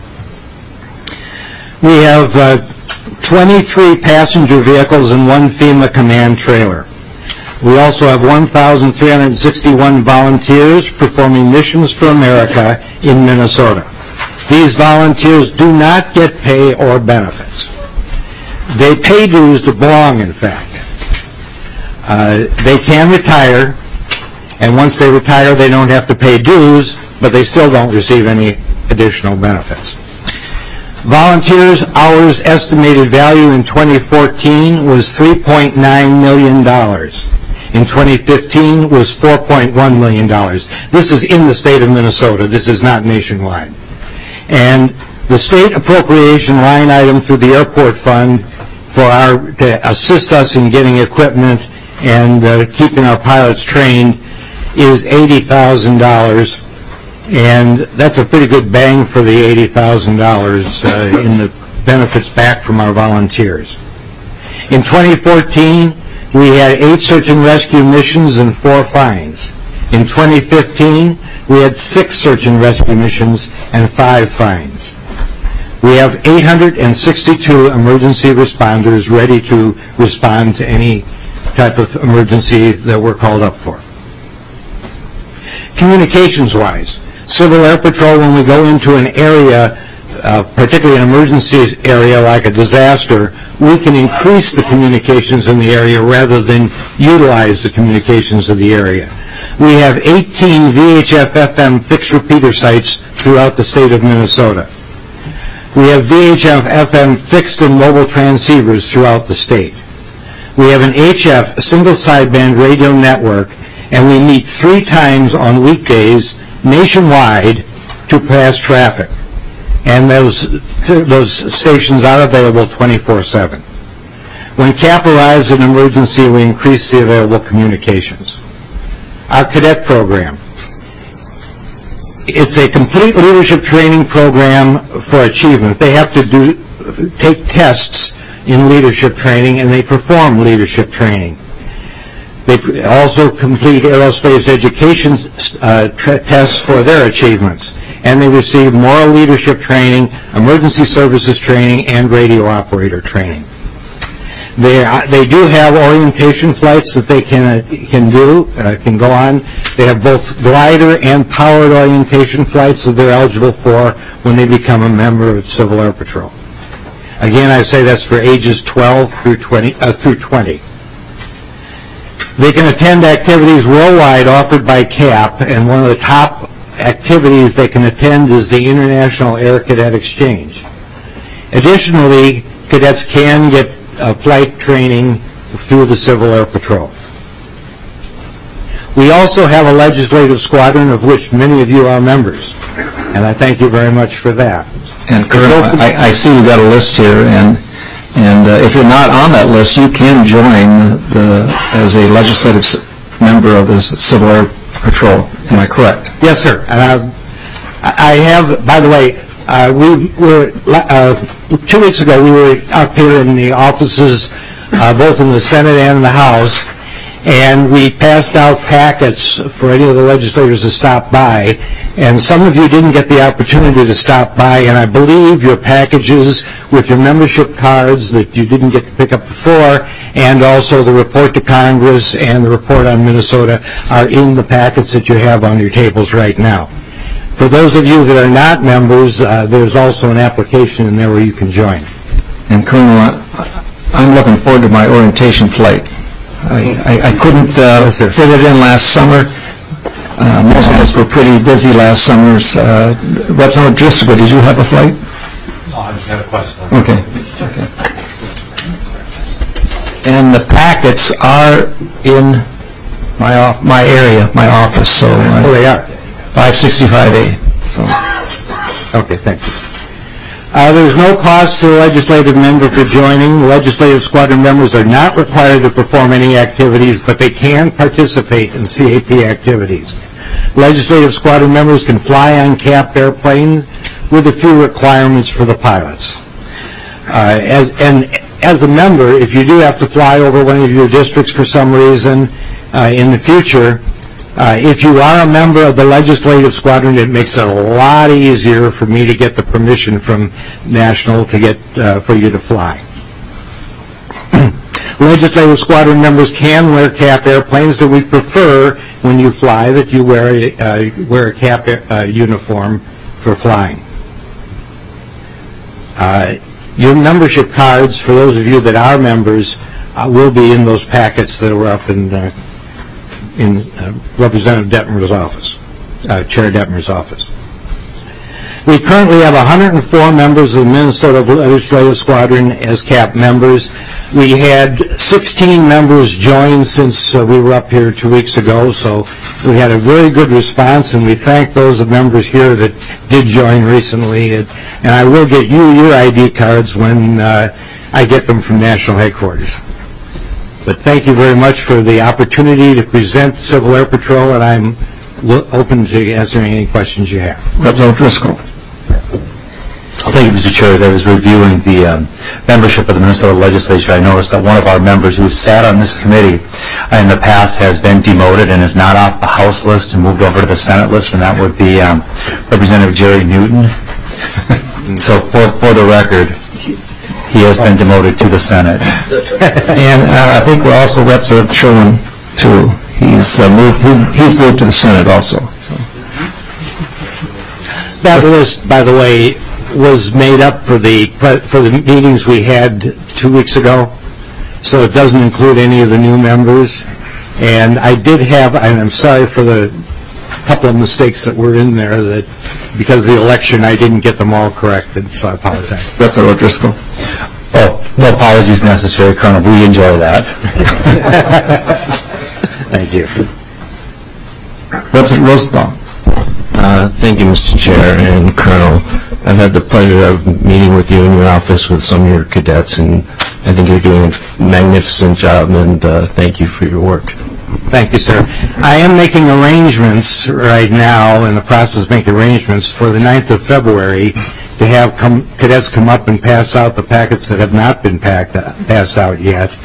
We have uh, twenty-three passenger vehicles and one FEMA command trailer. We also have one thousand three hundred sixty-one volunteers performing missions for America in Minnesota. These volunteers do not get pay or benefits. They pay dues to belong, in fact. Uh, they can retire, and once they retire, they don't have to pay dues, but they still don't receive any additional benefits. Volunteers' hours estimated value in twenty fourteen was three point nine million dollars. In twenty fifteen was four point one million dollars. This is in the state of Minnesota. This is not nationwide. And the state appropriation line item through the airport fund for our to assist us in getting equipment and uh, keeping our pilots trained is eighty thousand dollars, and that's a pretty good bang for the eighty thousand dollars uh, in the benefits back from our volunteers. In twenty fourteen, we had eight search and rescue missions and four fines. In twenty fifteen, we had six search and rescue missions and five fines. We have eight hundred sixty-two emergency responders ready to respond to any type of emergency that we're called up for. Communications-wise, Civil Air Patrol, when we go into an area, uh, particularly an emergency area like a disaster, we can increase the communications in the area rather than utilize the communications of the area. We have eighteen V H F F M fixed repeater sites throughout the state of Minnesota. We have V H F F M fixed and mobile transceivers throughout the state. We have an H F, a single sideband radio network, and we meet three times on weekdays nationwide to pass traffic. And those, those stations are available twenty-four seven. When C A P arrives in an emergency, we increase the available communications. Our cadet program. It's a complete leadership training program for achievement. They have to do take tests in leadership training, and they perform leadership training. They also complete aerospace education uh, tests for their achievements, and they receive moral leadership training, emergency services training, and radio operator training. They uh, they do have orientation flights that they can uh, can do uh, can go on. They have both glider and powered orientation flights that they're eligible for when they become a member of Civil Air Patrol. Again, I say that's for ages twelve through twenty. Uh, through twenty. They can attend activities worldwide offered by C A P, and one of the top activities they can attend is the International Air Cadet Exchange. Additionally, cadets can get uh, flight training through the Civil Air Patrol. We also have a legislative squadron of which many of you are members, and I thank you very much for that. And Colonel, I, I see we've got a list here, and and uh, if you're not on that list, you can join the, as a legislative member of the Civil Air Patrol. Am I correct? Yes, sir. And I, I have, by the way, uh, we were uh, two weeks ago. We were up here in the offices, uh, both in the Senate and the House, and we passed out packets for any of the legislators to stop by. And some of you didn't get the opportunity to stop by, and I believe your packages with your membership cards that you didn't get to pick up before, and also the report to Congress and the report on Minnesota are in the packets that you have on your tables right now. For those of you that are not members, uh, there's also an application in there where you can join. And Colonel, I'm looking forward to my orientation flight. I, I, I couldn't uh, fit it in last summer. Uh, most of us were pretty busy last summer. Uh, Representative Driscoll, did you have a flight? No, I just had a question. Okay. okay. And the packets are in my off, my area, my office. So uh, oh, they are five sixty-five A. So okay, thank you. Uh, there's no cost to the legislative member for joining. Legislative squadron members are not required to perform any activities, but they can participate in C A P activities. Legislative squadron members can fly on capped airplanes with a few requirements for the pilots. Uh, as and as a member, if you do have to fly over one of your districts for some reason uh, in the future, Uh, if you are a member of the legislative squadron, it makes it a lot easier for me to get the permission from National to get uh, for you to fly. Legislative squadron members can wear cap airplanes, that we prefer when you fly that you wear a, uh, wear a cap uh, uniform for flying. Uh, your membership cards, for those of you that are members, uh, will be in those packets that were up in uh, in uh, Representative Detmer's office, uh, Chair Detmer's office. We currently have one hundred four members of the Minnesota Legislative Squadron as CAP members. We had sixteen members join since uh, we were up here two weeks ago, so we had a very good response, and we thank those of members here that did join recently. And, and I will get you your I D cards when uh, I get them from National Headquarters. But thank you very much for the opportunity to present Civil Air Patrol, and I'm open to answering any questions you have. Representative Driscoll. Thank you, Mister Chair. As I was reviewing the um, membership of the Minnesota Legislature, I noticed that one of our members who sat on this committee in the past has been demoted and is not off the House list and moved over to the Senate list, and that would be um, Representative Jerry Newton. So for, for the record, he has been demoted to the Senate. And uh, I think we're also Representative Sherman, too. He's, uh, moved, he, he's moved to the Senate also. So. That list, by the way, was made up for the for the meetings we had two weeks ago, so it doesn't include any of the new members. And I did have, and I'm sorry for the couple of mistakes that were in there, that because of the election I didn't get them all corrected, so I apologize. Representative Driscoll. Oh, no apologies necessary, Colonel. We enjoy that. Thank you. Representative Rosenthal. Uh, thank you, Mister Chair and Colonel. I've had the pleasure of meeting with you in your office with some of your cadets, and I think you're doing a magnificent job, and uh, thank you for your work. Thank you, sir. I am making arrangements right now, in the process of making arrangements for the ninth of February to have come, cadets come up and pass out the packets that have not been packed, uh, passed out yet.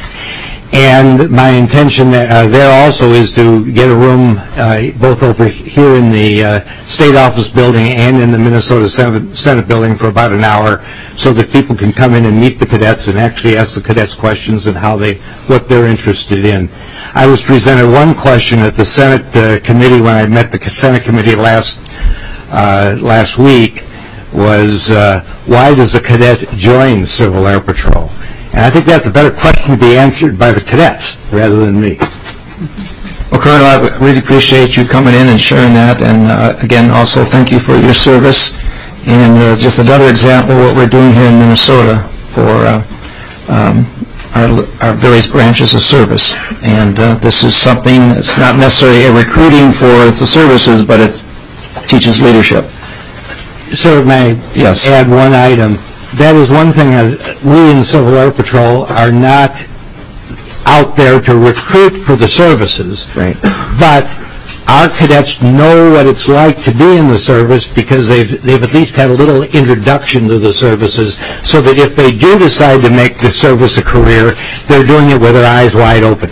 And my intention uh, there also is to get a room uh, both over here in the uh, State Office building and in the Minnesota Senate, Senate building for about an hour, so that people can come in and meet the cadets and actually ask the cadets questions and how they, what they're interested in. I was presented one question at the Senate uh, committee when I met the Senate committee last uh, last week, was uh, why does a cadet join Civil Air Patrol? And I think that's a better question to be answered by the cadets rather than me. Well, Colonel, I really appreciate you coming in and sharing that. And uh, again, also thank you for your service. And uh, just another example of what we're doing here in Minnesota for uh, um, our, our various branches of service. And uh, this is something that's not necessarily a recruiting for the services, but it teaches leadership. Sir, may I yes. add one item? That is one thing that we in Civil Air Patrol are not out there to recruit for the services, right. But our cadets know what it's like to be in the service because they've, they've at least had a little introduction to the services, so that if they do decide to make the service a career, they're doing it with their eyes wide open.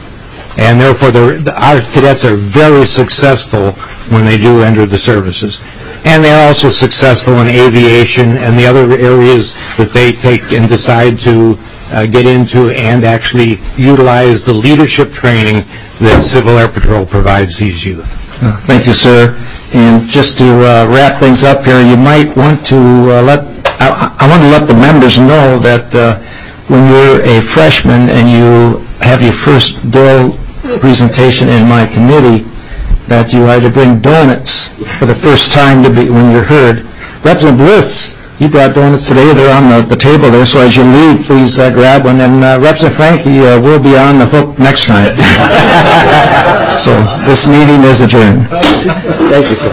And therefore, our cadets are very successful when they do enter the services. And they're also successful in aviation and the other areas that they take and decide to uh, get into, and actually utilize the leadership training that Civil Air Patrol provides these youth. Uh, thank you, sir. And just to uh, wrap things up here, you might want to uh, let, I, I want to let the members know that uh, when you're a freshman and you have your first bill presentation in my committee, that you had to bring donuts for the first time to be when you're heard. Representative Bliss You brought donuts today. They're on the, the table there, so as you leave, please uh, grab one. And uh, Representative Frankie uh, will be on the hook next time. So this meeting is adjourned. Thank you, sir.